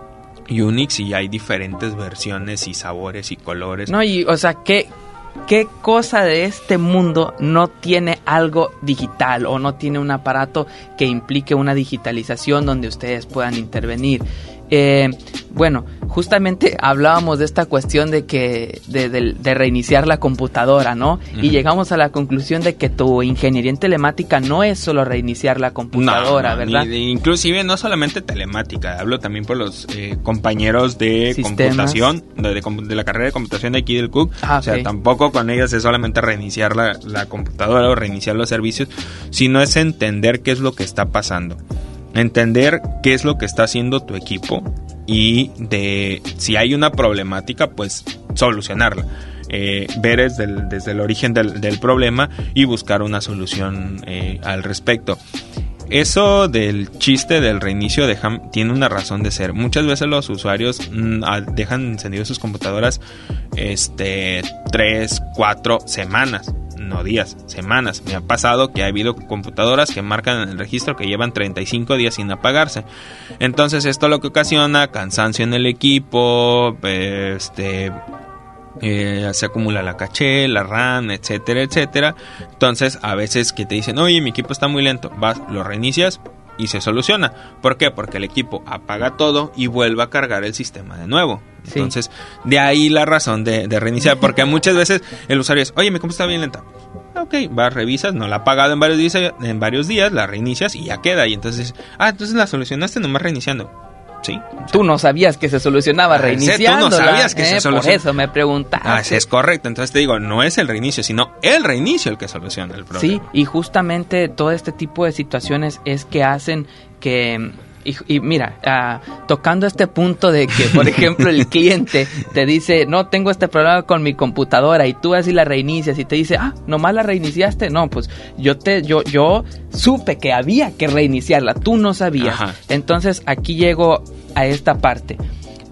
Unix, y hay diferentes versiones y sabores y colores. No, y o sea, ¿qué, qué cosa de este mundo no tiene algo digital o no tiene un aparato que implique una digitalización donde ustedes puedan intervenir? Eh, bueno, justamente hablábamos de esta cuestión de que de, de, de reiniciar la computadora, ¿no? Uh-huh. Y llegamos a la conclusión de que tu ingeniería en telemática no es solo reiniciar la computadora, no, no, ¿verdad? Ni, inclusive no solamente telemática, hablo también por los eh, compañeros de Sistemas. computación, de, de, de la carrera de computación de aquí del C U C. Ah, o sea, okay. Tampoco con ellos es solamente reiniciar la, la computadora o reiniciar los servicios, sino es entender qué es lo que está pasando. Entender qué es lo que está haciendo tu equipo y de si hay una problemática, pues solucionarla. Eh, ver desde el, desde el origen del, del problema y buscar una solución eh, al respecto. Eso del chiste del reinicio deja, tiene una razón de ser. Muchas veces los usuarios mmm, dejan encendidas sus computadoras este, tres, cuatro semanas. No días, semanas. Me ha pasado que ha habido computadoras que marcan en el registro que llevan treinta y cinco días sin apagarse. Entonces esto lo que ocasiona cansancio en el equipo, este, eh, se acumula la caché, la RAM, etcétera, etcétera. Entonces a veces que te dicen, oye, mi equipo está muy lento, vas, lo reinicias y se soluciona. ¿Por qué? Porque el equipo apaga todo y vuelve a cargar el sistema de nuevo. Sí. Entonces, de ahí la razón de, de reiniciar, porque muchas veces el usuario es, oye, mi computadora está bien lenta. Ok, vas, revisas, no la ha apagado en varios días, en varios días, la reinicias y ya queda. Y entonces, ah, entonces la solucionaste nomás reiniciando. Sí. O sea, tú no sabías que se solucionaba reiniciando. Tú no sabías que eh, se solucionaba. Por eso me preguntaste. Ah, es correcto. Entonces te digo, no es el reinicio, sino el reinicio el que soluciona el problema. Sí, y justamente todo este tipo de situaciones es que hacen que... Y, y mira, uh, tocando este punto de que, por ejemplo, el cliente te dice, no, tengo este problema con mi computadora, y tú así la reinicias y te dice, ah, nomás la reiniciaste. No, pues yo te, yo, yo supe que había que reiniciarla, tú no sabías. Ajá. Entonces aquí llego a esta parte.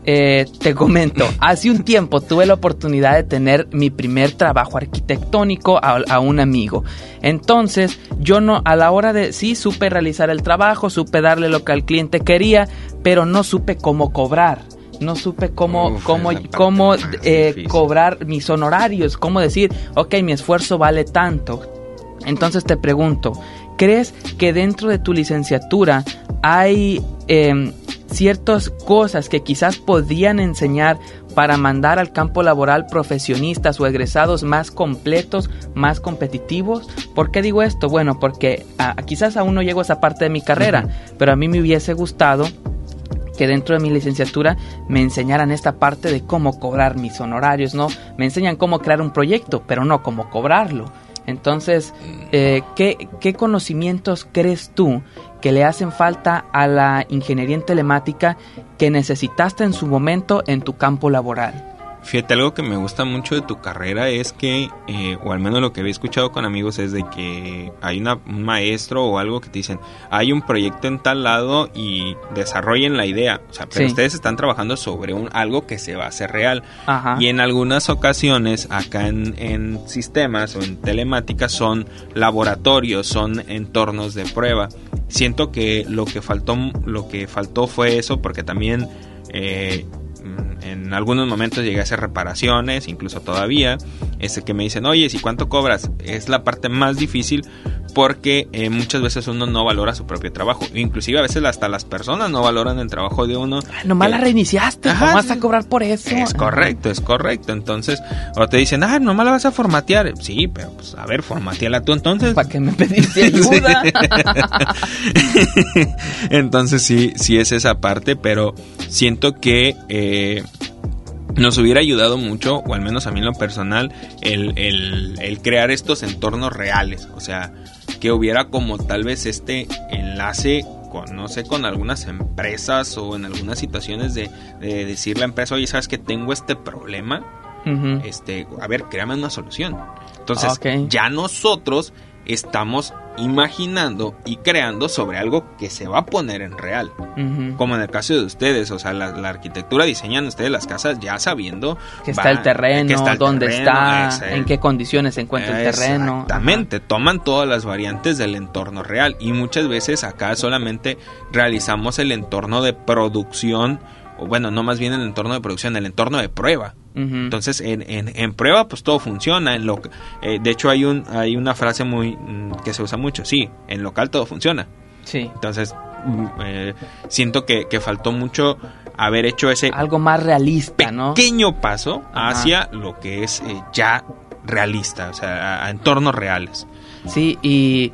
Eh, te comento, hace un tiempo tuve la oportunidad de tener mi primer trabajo arquitectónico a, a un amigo. Entonces, yo no, a la hora de, sí, supe realizar el trabajo, supe darle lo que el cliente quería, pero no supe cómo cobrar. No supe cómo, Uf, cómo, cómo eh, cobrar mis honorarios, cómo decir, ok, mi esfuerzo vale tanto. Entonces te pregunto, ¿crees que dentro de tu licenciatura hay eh, ciertas cosas que quizás podían enseñar para mandar al campo laboral profesionistas o egresados más completos, más competitivos? ¿Por qué digo esto? Bueno, porque a, quizás aún no llego a esa parte de mi carrera, uh-huh. pero a mí me hubiese gustado que dentro de mi licenciatura me enseñaran esta parte de cómo cobrar mis honorarios, ¿no? Me enseñan cómo crear un proyecto, pero no cómo cobrarlo. Entonces, eh, ¿qué, ¿qué conocimientos crees tú que le hacen falta a la ingeniería en telemática que necesitaste en su momento en tu campo laboral? Fíjate, algo que me gusta mucho de tu carrera es que, eh, o al menos lo que había escuchado con amigos, es de que hay una, un maestro o algo que te dicen, hay un proyecto en tal lado y desarrollen la idea. O sea, pero sí. ustedes están trabajando sobre un algo que se va a hacer real. Ajá. Y en algunas ocasiones, acá en, en sistemas o en telemática, son laboratorios, son entornos de prueba. Siento que lo que faltó, lo que faltó fue eso, porque también... Eh, en algunos momentos llegué a hacer reparaciones, incluso todavía, este que me dicen, oye, ¿y cuánto cobras? Es la parte más difícil porque eh, muchas veces uno no valora su propio trabajo, inclusive a veces hasta las personas no valoran el trabajo de uno. Ay, nomás eh, la reiniciaste, ajá, ¿cómo vas a cobrar por eso? Es correcto, es correcto, entonces, o te dicen, ah, nomás la vas a formatear, sí, pero pues, a ver, formateala tú entonces. ¿Para qué me pediste ayuda? Entonces sí, sí es esa parte, pero siento que eh, nos hubiera ayudado mucho, o al menos a mí en lo personal, el, el, el crear estos entornos reales, o sea, que hubiera como tal vez este enlace con, no sé, con algunas empresas o en algunas situaciones de, de decirle a la empresa, oye, ¿sabes que tengo este problema? Uh-huh. Este, a ver, créame una solución. Entonces, okay. ya nosotros estamos imaginando y creando sobre algo que se va a poner en real, uh-huh. como en el caso de ustedes, o sea, la, la arquitectura, diseñan ustedes las casas ya sabiendo que está va, el terreno, que está el dónde terreno, está, ese, en qué condiciones se encuentra el terreno. Exactamente, uh-huh. toman todas las variantes del entorno real y muchas veces acá solamente realizamos el entorno de producción, o bueno, no más bien el entorno de producción, el entorno de prueba. Uh-huh. Entonces en, en, en prueba pues todo funciona en lo, eh, de hecho hay un hay una frase muy mm, que se usa mucho, sí, en local todo funciona. Sí. Entonces eh, siento que, que faltó mucho haber hecho ese algo más realista, ¿no? Pequeño paso hacia uh-huh. lo que es eh, ya realista, o sea, a, a entornos reales. Sí, y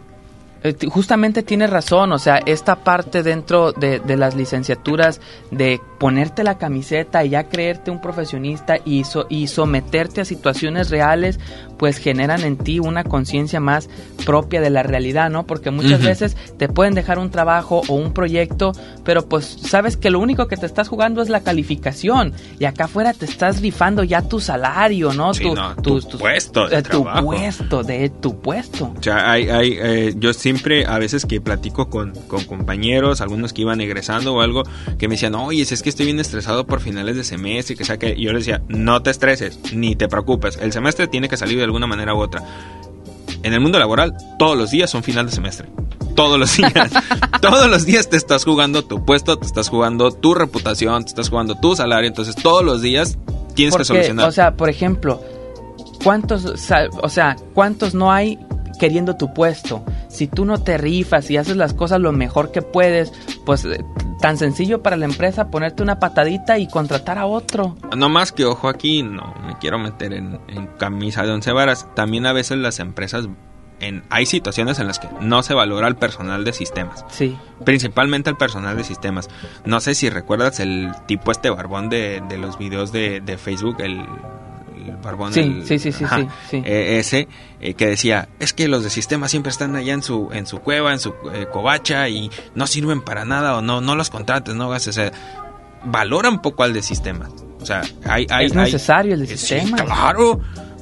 justamente tienes razón, o sea, esta parte dentro de, de las licenciaturas de ponerte la camiseta y ya creerte un profesionista y, so, y someterte a situaciones reales, pues generan en ti una conciencia más propia de la realidad, ¿no? Porque muchas uh-huh. veces te pueden dejar un trabajo o un proyecto, pero pues sabes que lo único que te estás jugando es la calificación y acá afuera te estás rifando ya tu salario, ¿no? Sí, tu, no, tu, tu, tu puesto de eh, tu trabajo. puesto, de tu puesto. O sea, hay, hay, eh, yo siempre, a veces que platico con, con compañeros, algunos que iban egresando o algo, que me decían, oye, es que estoy bien estresado por finales de semestre, que sea que... Y yo les decía, no te estreses, ni te preocupes, el semestre tiene que salir de alguna manera u otra. En el mundo laboral, todos los días son final de semestre. Todos los días. Todos los días te estás jugando tu puesto, te estás jugando tu reputación, te estás jugando tu salario. Entonces, todos los días tienes Porque, que solucionar. O sea, por ejemplo, ¿cuántos, o sea, cuántos no hay queriendo tu puesto? Si tú no te rifas y haces las cosas lo mejor que puedes, pues tan sencillo para la empresa ponerte una patadita y contratar a otro. No más que, ojo aquí, no me quiero meter en, en camisa de once varas. También a veces las empresas, en, hay situaciones en las que no se valora al personal de sistemas. Sí. Principalmente al personal de sistemas. No sé si recuerdas el tipo este barbón de, de los videos de, de Facebook, el... el barbón, sí, el, sí, sí, sí, ajá, sí, sí. Eh, ese eh, que decía, es que los de sistemas siempre están allá en su en su cueva, en su eh, covacha y no sirven para nada o no no los contrates, no hagas, o sea, valora un poco al de sistemas. O sea, hay, hay es necesario hay, el de eh, sistemas. Sí, claro. O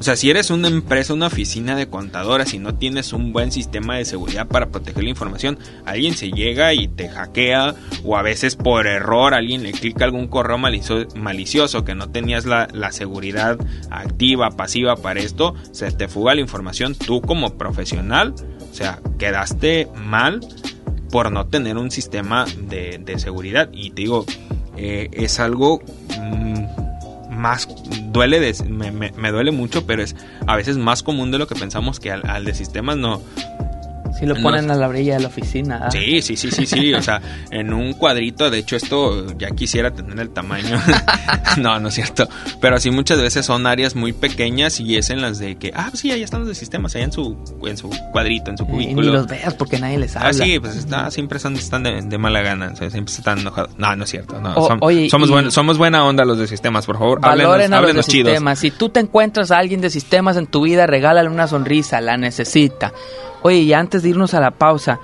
O sea, si eres una empresa, una oficina de contadoras y no tienes un buen sistema de seguridad para proteger la información, alguien se llega y te hackea, o a veces por error alguien le clica algún correo malicio- malicioso que no tenías la, la seguridad activa, pasiva para esto, se te fuga la información. Tú como profesional, o sea, quedaste mal por no tener un sistema de, de seguridad. Y te digo, eh, es algo... Mmm, más duele de, me, me, me duele mucho, pero es a veces más común de lo que pensamos, que al, al de sistemas no. Si lo ponen no, a la orilla de la oficina. Sí, sí, sí, sí, sí. O sea, en un cuadrito. De hecho, esto ya quisiera tener el tamaño. No, no es cierto. Pero sí, muchas veces son áreas muy pequeñas y es en las de que, ah, sí, ahí están los de sistemas, allá en su, en su cuadrito, en su cubículo. Y ni los veas porque nadie les habla. Ah, sí, pues está, siempre están, están de, de mala gana. O sea, siempre están enojados. No, no es cierto. No, o, son, oye, somos, buen, somos buena onda los de sistemas, por favor. Valoren háblenos, a los háblenos de chidos. sistemas. Si tú te encuentras a alguien de sistemas en tu vida, regálale una sonrisa, la necesita. Oye, y antes de irnos a la pausa,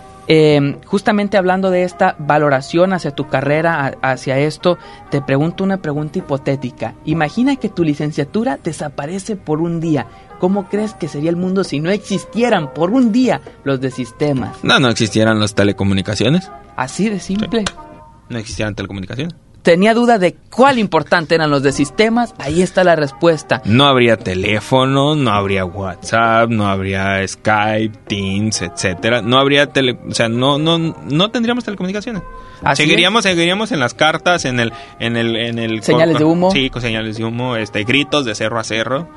eh, justamente hablando de esta valoración hacia tu carrera, a, hacia esto, te pregunto una pregunta hipotética. Imagina que tu licenciatura desaparece por un día. ¿Cómo crees que sería el mundo si no existieran por un día los de sistemas? No, no existieran las telecomunicaciones. Así de simple. Sí. No existieran telecomunicaciones. Tenía duda de cuál importante eran los de sistemas. Ahí está la respuesta. No habría teléfono, no habría WhatsApp, no habría Skype, Teams, etcétera. No habría tele, o sea, no, no, no tendríamos telecomunicaciones. Así seguiríamos, es. seguiríamos en las cartas, en el, en el, en el señales con, de humo. Sí, con señales de humo, este, gritos de cerro a cerro.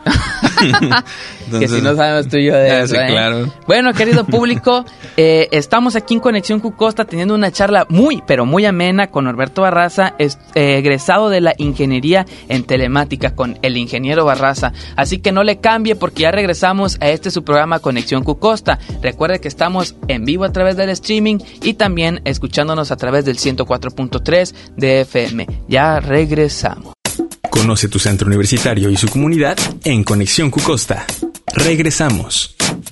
Entonces, que si no sabemos tú y yo de eso, sí, ¿eh? Claro. Bueno, querido público, eh, estamos aquí en Conexión Cucosta teniendo una charla muy, pero muy amena con Norberto Barraza, es, eh, egresado de la Ingeniería en Telemática, con el ingeniero Barraza. Así que no le cambie porque ya regresamos a este su programa Conexión Cucosta. Recuerde que estamos en vivo a través del streaming y también escuchándonos a través del ciento cuatro punto tres de F M. Ya regresamos. Conoce tu centro universitario y su comunidad en Conexión Cucosta. Regresamos.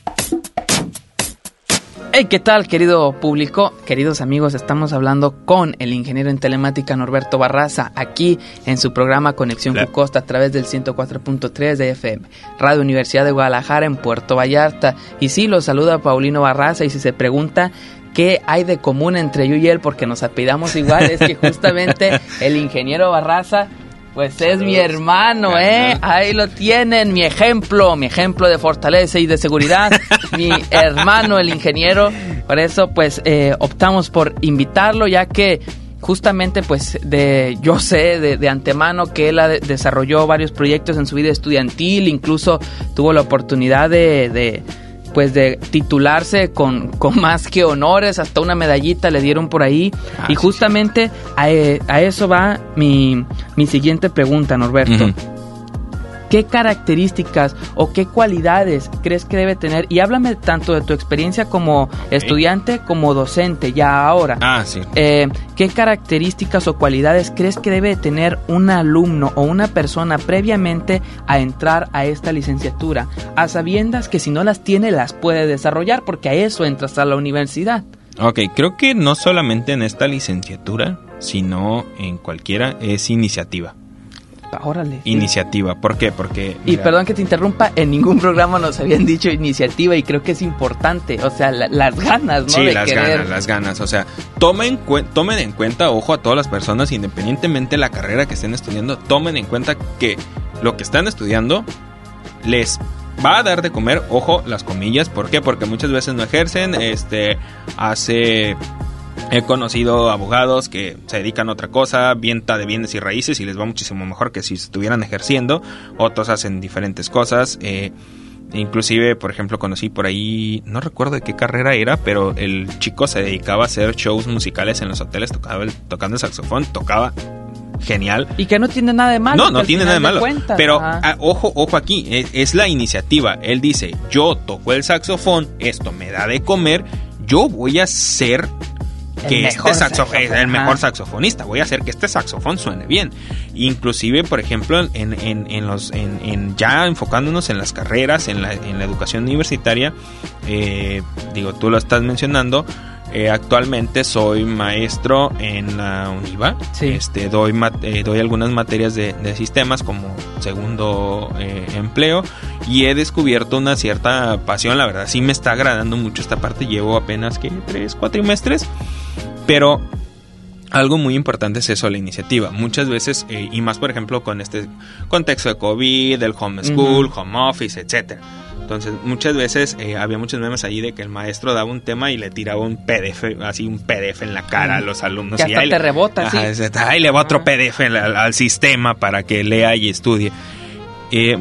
Hey, ¿qué tal, querido público? Queridos amigos, estamos hablando con el ingeniero en telemática Norberto Barraza, aquí en su programa Conexión Hola. Cucosta a través del ciento cuatro punto tres de F M, Radio Universidad de Guadalajara en Puerto Vallarta. Y sí, lo saluda Paulino Barraza, y si se pregunta ¿qué hay de común entre yo y él? Porque nos apellidamos igual, es que justamente el ingeniero Barraza, pues es mi hermano, ¿eh? Ahí lo tienen, mi ejemplo, mi ejemplo de fortaleza y de seguridad, mi hermano, el ingeniero. Por eso, pues, eh, optamos por invitarlo, ya que justamente, pues, de yo sé de, de antemano que él de, desarrolló varios proyectos en su vida estudiantil, incluso tuvo la oportunidad de... de pues de titularse con, con más que honores, hasta una medallita le dieron por ahí. Ah, y justamente sí. a, a eso va mi, mi siguiente pregunta, Norberto. Uh-huh. ¿Qué características o qué cualidades crees que debe tener? Y háblame tanto de tu experiencia como okay. estudiante como docente, ya ahora. Ah, sí. Eh, ¿Qué características o cualidades crees que debe tener un alumno o una persona previamente a entrar a esta licenciatura? A sabiendas que si no las tiene, las puede desarrollar, porque a eso entras a la universidad. Ok, creo que no solamente en esta licenciatura, sino en cualquiera, es iniciativa. Órale. Sí. Iniciativa, ¿por qué? Porque... Y mira, perdón que te interrumpa, en ningún programa nos habían dicho iniciativa y creo que es importante, o sea, la, las ganas, ¿no? Sí, de las querer. ganas, las ganas, o sea, tomen, tomen en cuenta, ojo a todas las personas, independientemente de la carrera que estén estudiando, tomen en cuenta que lo que están estudiando les va a dar de comer, ojo, las comillas, ¿por qué? Porque muchas veces no ejercen, este, hace... He conocido abogados que se dedican a otra cosa, venta de bienes y raíces, y les va muchísimo mejor que si estuvieran ejerciendo. Otros hacen diferentes cosas. Eh, inclusive, por ejemplo, conocí por ahí, no recuerdo de qué carrera era, pero el chico se dedicaba a hacer shows musicales en los hoteles, tocaba el, tocando el saxofón, tocaba genial. Y que no tiene nada de malo. No, no tiene nada de malo. De pero a, ojo, ojo aquí, es, es la iniciativa. Él dice, yo toco el saxofón, esto me da de comer, yo voy a ser... que este saxofón es el mejor saxofonista, voy a hacer que este saxofón suene bien. Inclusive, por ejemplo, en, en, en los en, en ya enfocándonos en las carreras, en la, en la educación universitaria, eh, digo, tú lo estás mencionando, Eh, actualmente soy maestro en la UNIVA. Sí. Este, doy, mat- eh, doy algunas materias de, de sistemas como segundo eh, empleo, y he descubierto una cierta pasión. La verdad sí me está agradando mucho esta parte. Llevo apenas que tres, cuatro trimestres, pero algo muy importante es eso, la iniciativa. Muchas veces, eh, y más por ejemplo con este contexto de COVID, el homeschool, uh-huh. home office, etcétera. Entonces muchas veces eh, había muchos memes ahí de que el maestro daba un tema y le tiraba un P D F, así un P D F en la cara uh-huh. a los alumnos. Que hasta y ahí te le, rebota, ajá, sí. Ahí le va otro uh-huh. P D F al, al sistema para que lea y estudie. Eh,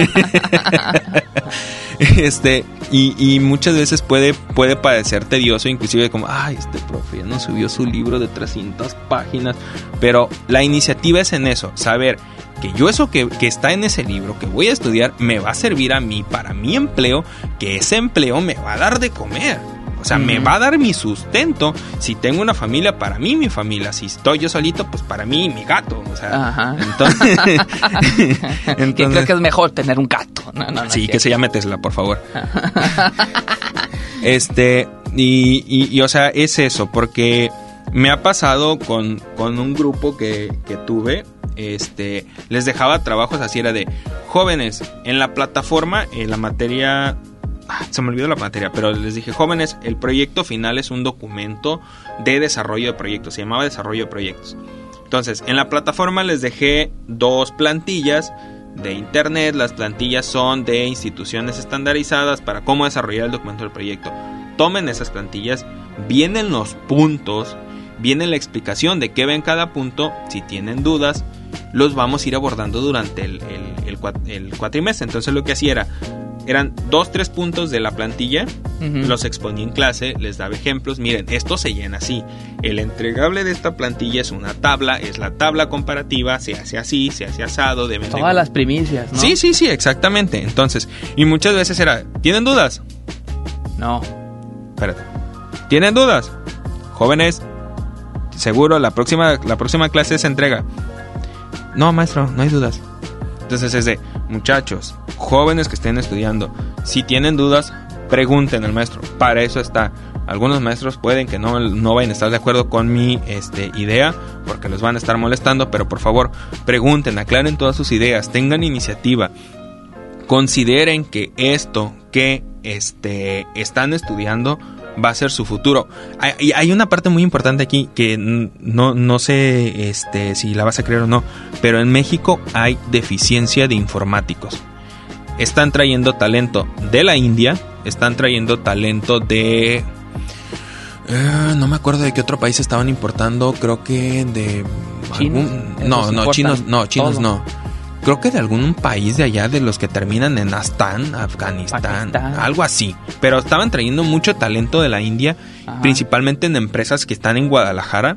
este y, y muchas veces puede puede parecer tedioso, inclusive como ay, este profe ya no subió su libro de trescientas páginas, pero la iniciativa es en eso, saber que yo eso que, que está en ese libro que voy a estudiar me va a servir a mí para mi empleo, que ese empleo me va a dar de comer. O sea, uh-huh. me va a dar mi sustento. Si tengo una familia, para mí mi familia. Si estoy yo solito, pues para mí mi gato. O sea, ajá. entonces, entonces que creo que es mejor tener un gato. No, no, no sí, es que se llame Tesla, por favor. este, y, y, y, o sea, es eso, porque me ha pasado con, con un grupo que, que tuve. Este, les dejaba trabajos así, era de jóvenes en la plataforma, en la materia. Ah, se me olvidó la materia, pero les dije, jóvenes, el proyecto final es un documento de desarrollo de proyectos, se llamaba desarrollo de proyectos. Entonces, en la plataforma les dejé dos plantillas de internet. Las plantillas son de instituciones estandarizadas para cómo desarrollar el documento del proyecto. Tomen esas plantillas, vienen los puntos, viene la explicación de qué ven cada punto. Si tienen dudas, los vamos a ir abordando durante el, el, el, el cuatrimestre. Entonces lo que hacía era, eran dos, tres puntos de la plantilla, uh-huh. los exponía en clase, les daba ejemplos. Miren, esto se llena así. El entregable de esta plantilla es una tabla, es la tabla comparativa, se hace así, se hace asado. Deben Todas de... las primicias, ¿no? Sí, sí, sí, exactamente. Entonces, y muchas veces era, ¿tienen dudas? No. Espérate. ¿Tienen dudas? Jóvenes, seguro la próxima, la próxima clase se entrega. No, maestro, no hay dudas. Entonces es de, muchachos, jóvenes que estén estudiando, si tienen dudas, pregunten al maestro. Para eso está. Algunos maestros pueden que no, no vayan a estar de acuerdo con mi este, idea, porque los van a estar molestando, pero por favor, pregunten, aclaren todas sus ideas, tengan iniciativa. Consideren que esto que este, están estudiando va a ser su futuro. Hay, hay una parte muy importante aquí que no, no sé este, si la vas a creer o no, pero en México hay deficiencia de informáticos. Están trayendo talento de la India, están trayendo talento de... Eh, no me acuerdo de qué otro país estaban importando, creo que de... Algún, no, no, chinos, no, chinos todo. no. Creo que de algún país de allá, de los que terminan en Astán, Afganistán, Pakistán. Algo así. Pero estaban trayendo mucho talento de la India, ajá. principalmente en empresas que están en Guadalajara,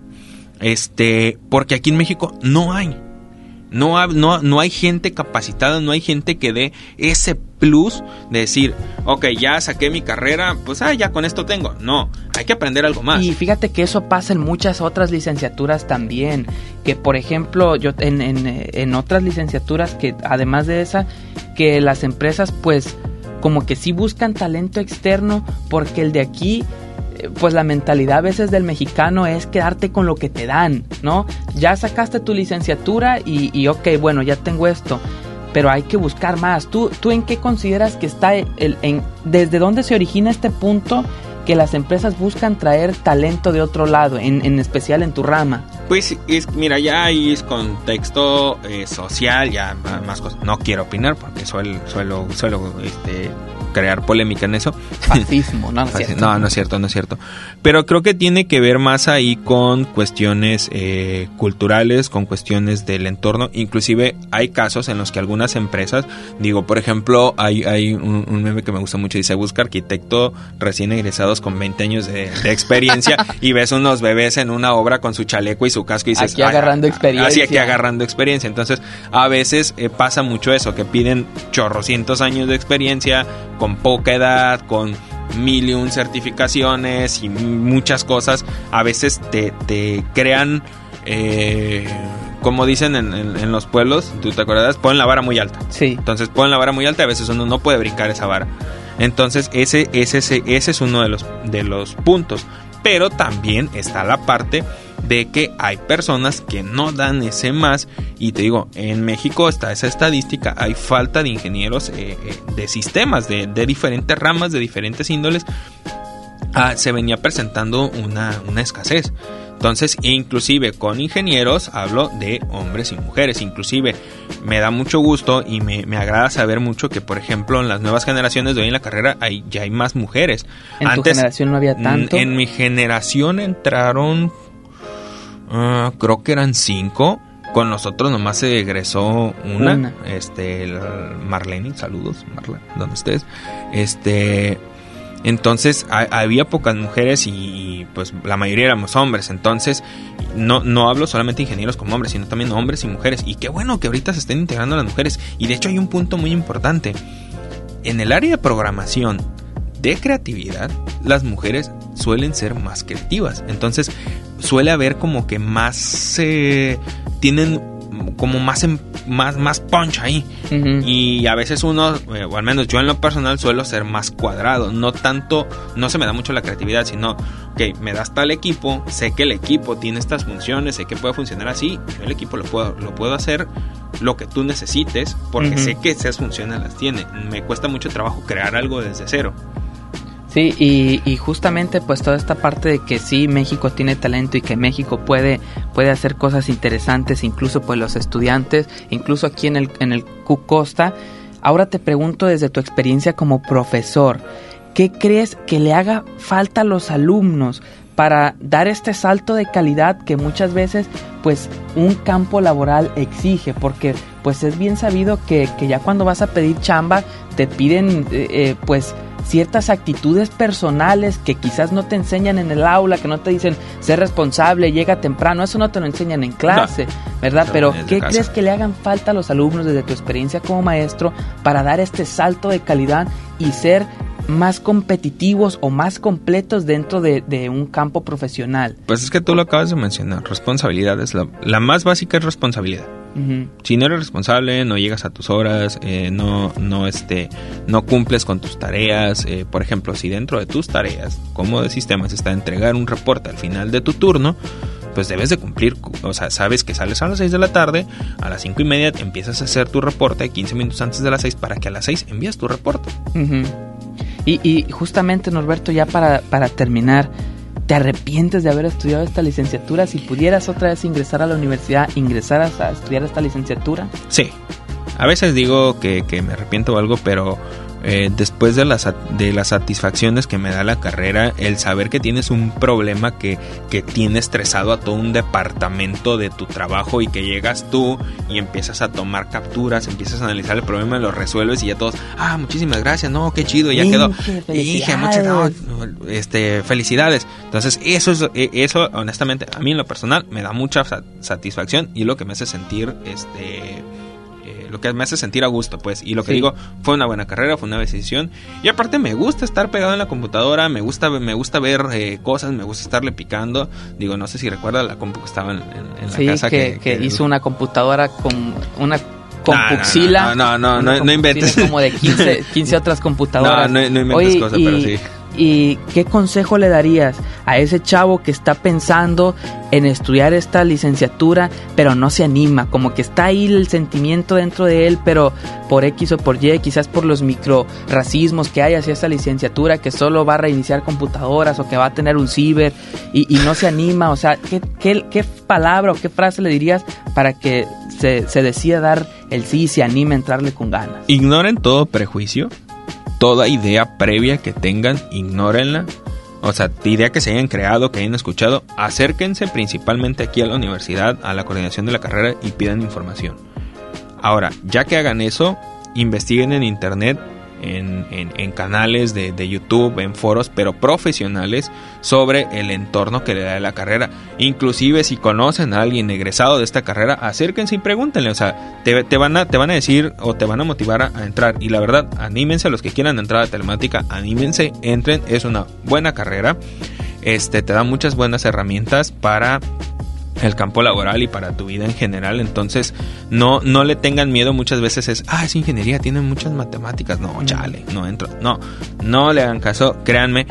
este, porque aquí en México no hay. No, ha, no, no hay gente capacitada, no hay gente que dé ese plus de decir, ok, ya saqué mi carrera, pues ah, ya con esto tengo. No, hay que aprender algo más. Y fíjate que eso pasa en muchas otras licenciaturas también. Que por ejemplo, yo en, en, en otras licenciaturas que además de esa, que las empresas pues como que sí buscan talento externo, porque el de aquí... pues la mentalidad a veces del mexicano es quedarte con lo que te dan, ¿no? Ya sacaste tu licenciatura y, y ok, bueno, ya tengo esto, pero hay que buscar más. ¿Tú, tú en qué consideras que está el, en, desde dónde se origina este punto que las empresas buscan traer talento de otro lado, en, en especial en tu rama? Pues es, mira, ya ahí es contexto eh, social, ya más cosas. No quiero opinar porque suelo, suelo, suelo este, crear polémica en eso. Fascismo, no, no es cierto. No, no es cierto, no es cierto. Pero creo que tiene que ver más ahí con cuestiones eh, culturales, con cuestiones del entorno. Inclusive hay casos en los que algunas empresas, digo, por ejemplo, hay, hay un, un meme que me gusta mucho, dice, busca arquitecto recién egresados con veinte años de, de experiencia y ves unos bebés en una obra con su chaleco y su casco y dices, aquí agarrando experiencia. Así aquí agarrando experiencia. Entonces, a veces eh, pasa mucho eso, que piden chorrocientos años de experiencia, con poca edad, con mil y un certificaciones y muchas cosas. A veces te, te crean, eh, como dicen en, en, en los pueblos, ¿tú te acuerdas? Ponen la vara muy alta. Sí. Entonces ponen la vara muy alta y a veces uno no puede brincar esa vara. Entonces ese, ese, ese, ese es uno de los, de los puntos. pero también está la parte de que hay personas que no dan ese más, y te digo, en México está esa estadística, hay falta de ingenieros eh, eh, de sistemas, de, de diferentes ramas, de diferentes índoles. Ah, se venía presentando una, una escasez. Entonces, inclusive con ingenieros hablo de hombres y mujeres. Inclusive me da mucho gusto y me, me agrada saber mucho que, por ejemplo, en las nuevas generaciones de hoy en la carrera hay, ya hay más mujeres. ¿En Antes, tu generación no había tanto? En mi generación entraron, uh, creo que eran cinco. Con nosotros nomás se egresó una, una. este, Marlene, saludos, Marla, donde estés. Este... Entonces a, había pocas mujeres y, y pues la mayoría éramos hombres. Entonces no, no hablo solamente de ingenieros como hombres, sino también hombres y mujeres. Y qué bueno que ahorita se estén integrando las mujeres. Y de hecho hay un punto muy importante. En el área de programación de creatividad, las mujeres suelen ser más creativas. Entonces suele haber como que más... Eh, tienen como más, en, más, más punch ahí. Uh-huh. Y a veces uno, eh, o al menos yo en lo personal, suelo ser más cuadrado. No tanto, no se me da mucho la creatividad, sino, ok, me das tal equipo, sé que el equipo tiene estas funciones, sé que puede funcionar así, yo el equipo lo puedo, lo puedo hacer lo que tú necesites, porque uh-huh. sé que esas funciones las tiene. Me cuesta mucho trabajo crear algo desde cero. Sí, y, y justamente pues toda esta parte de que sí, México tiene talento y que México puede, puede hacer cosas interesantes, incluso pues los estudiantes, incluso aquí en el, en el Q Costa. Ahora te pregunto desde tu experiencia como profesor, ¿qué crees que le haga falta a los alumnos para dar este salto de calidad que muchas veces pues un campo laboral exige? Porque pues es bien sabido que, que ya cuando vas a pedir chamba te piden eh, eh, pues ciertas actitudes personales que quizás no te enseñan en el aula, que no te dicen ser responsable, llega temprano, eso no te lo enseñan en clase, no, ¿verdad? Pero ¿qué casa. crees que le hagan falta a los alumnos desde tu experiencia como maestro para dar este salto de calidad y ser más competitivos o más completos dentro de, de un campo profesional? Pues es que tú lo acabas de mencionar, responsabilidad es la, la más básica es responsabilidad. Uh-huh. Si no eres responsable, no llegas a tus horas, eh, no, no, este, no cumples con tus tareas. Eh, por ejemplo, si dentro de tus tareas, como de sistemas, está entregar un reporte al final de tu turno, pues debes de cumplir. O sea, sabes que sales a las seis de la tarde, a las cinco y media empiezas a hacer tu reporte, quince minutos antes de las seis, para que a las seis envíes tu reporte. Uh-huh. Y, y justamente, Norberto, ya para, para terminar, ¿te arrepientes de haber estudiado esta licenciatura? Si pudieras otra vez ingresar a la universidad, ¿ingresaras a estudiar esta licenciatura? Sí. A veces digo que, que me arrepiento o algo, pero eh, después de las, de las satisfacciones que me da la carrera, el saber que tienes un problema que, que tiene estresado a todo un departamento de tu trabajo y que llegas tú y empiezas a tomar capturas, empiezas a analizar el problema, lo resuelves y ya todos, ah, muchísimas gracias, no, qué chido, ya quedó. Dije, muchas no, este, felicidades. Entonces, eso es, eso honestamente, a mí en lo personal me da mucha satisfacción y lo que me hace sentir, este... lo que me hace sentir a gusto, pues, y lo que sí. digo, fue una buena carrera, fue una decisión, y aparte me gusta estar pegado en la computadora, me gusta me gusta ver eh, cosas, me gusta estarle picando, digo, no sé si recuerda la compu que estaba en, en, en la sí, casa que, que, que hizo una computadora con una compuxila, no, no, no, no, no, no inventes, como de quince, quince otras computadoras, no, no, no inventes Oye, cosas, y, pero sí. ¿Y qué consejo le darías a ese chavo que está pensando en estudiar esta licenciatura, pero no se anima? Como que está ahí el sentimiento dentro de él, pero por X o por Y, quizás por los micro racismos que hay hacia esta licenciatura, que solo va a reiniciar computadoras o que va a tener un ciber y, y no se anima. O sea, ¿qué, qué, qué palabra o qué frase le dirías para que se, se decida dar el sí y se anime a entrarle con ganas? Ignoren todo prejuicio. Toda idea previa que tengan, ignórenla. O sea, idea que se hayan creado, que hayan escuchado, acérquense principalmente aquí a la universidad, a la coordinación de la carrera y pidan información. Ahora, ya que hagan eso, investiguen en internet, en, en, en canales de, de YouTube, en foros, pero profesionales, sobre el entorno que le da la carrera. Inclusive si conocen a alguien egresado de esta carrera, acérquense y pregúntenle. O sea, te, te, van, a, te van a decir o te van a motivar a, a entrar. Y la verdad, anímense a los que quieran entrar a telemática, anímense, entren, es una buena carrera. Este, te da muchas buenas herramientas para el campo laboral y para tu vida en general. Entonces no, no le tengan miedo. Muchas veces es, ah, es ingeniería, tienen muchas matemáticas, no, chale, no entro, no, no le hagan caso, créanme.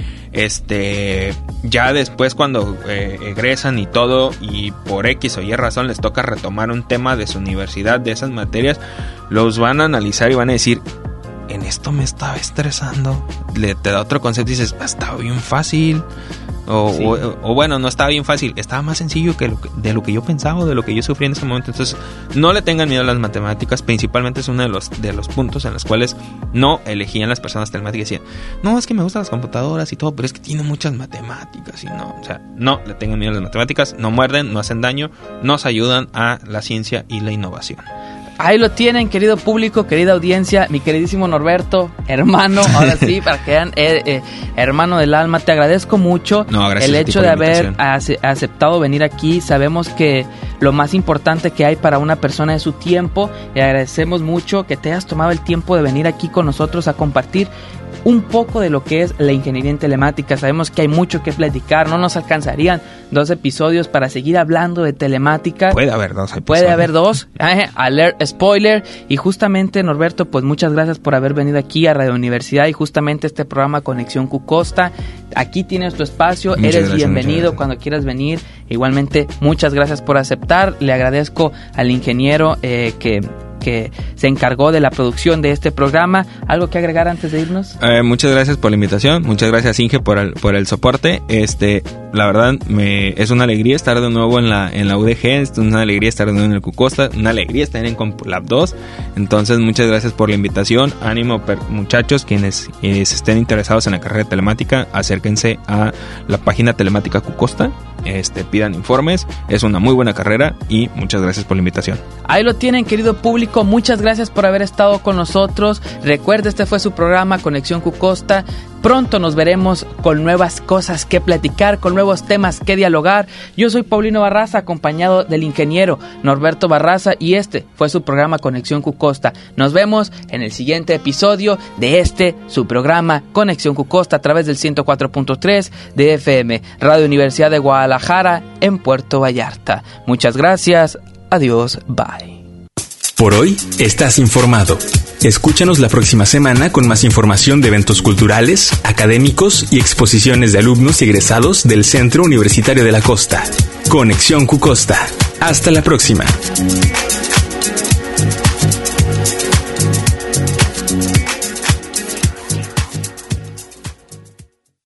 Este, ya después cuando eh, egresan y todo, y por X o Y razón les toca retomar un tema de su universidad, de esas materias, los van a analizar y van a decir, en esto me estaba estresando. Le te da otro concepto y dices, estaba bien fácil. O, sí. o, o bueno, no estaba bien fácil, estaba más sencillo que, lo que de lo que yo pensaba, de lo que yo sufrí en ese momento. Entonces, no le tengan miedo a las matemáticas. Principalmente es uno de los, de los puntos en los cuales no elegían las personas telemáticas y decían, no, es que me gustan las computadoras y todo, pero es que tiene muchas matemáticas. Y no, o sea, no le tengan miedo a las matemáticas. No muerden, no hacen daño, nos ayudan a la ciencia y la innovación. Ahí lo tienen, querido público, querida audiencia, mi queridísimo Norberto, hermano, ahora sí, para que vean, eh, eh, hermano del alma, te agradezco mucho no, el hecho de haber ace- aceptado venir aquí. Sabemos que lo más importante que hay para una persona es su tiempo, y agradecemos mucho que te hayas tomado el tiempo de venir aquí con nosotros a compartir un poco de lo que es la ingeniería en telemática. Sabemos que hay mucho que platicar, no nos alcanzarían dos episodios para seguir hablando de telemática. Puede haber dos episodios. Puede haber dos, eh, alert spoiler. Y justamente, Norberto, pues muchas gracias por haber venido aquí a Radio Universidad y justamente este programa Conexión Q-Costa. Aquí tienes tu espacio, muchas eres gracias, bienvenido cuando quieras venir. Igualmente, muchas gracias por aceptar. Le agradezco al ingeniero eh, que... que se encargó de la producción de este programa. ¿Algo que agregar antes de irnos? Eh, muchas gracias por la invitación, muchas gracias Inge por el, por el soporte. Este, la verdad me es una alegría estar de nuevo en la en la U D G, es una alegría estar de nuevo en el Q-Costa, una alegría estar en CompuLab dos. Entonces, muchas gracias por la invitación. Ánimo, per, muchachos, quienes, quienes estén interesados en la carrera de telemática, acérquense a la página Telemática Q-Costa. Este, pidan informes, es una muy buena carrera y muchas gracias por la invitación. Ahí lo tienen, querido público, muchas gracias por haber estado con nosotros. Recuerde, este fue su programa Conexión Q-Costa. Pronto nos veremos con nuevas cosas que platicar, con nuevos temas que dialogar. Yo soy Paulino Barraza, acompañado del ingeniero Norberto Barraza, y este fue su programa Conexión Q-Costa. Nos vemos en el siguiente episodio de este, su programa Conexión Q-Costa, a través del ciento cuatro punto tres de F M, Radio Universidad de Guadalajara, en Puerto Vallarta. Muchas gracias, adiós, bye. Por hoy estás informado. Escúchanos la próxima semana con más información de eventos culturales, académicos y exposiciones de alumnos y egresados del Centro Universitario de la Costa. Conexión Q-Costa. Hasta la próxima.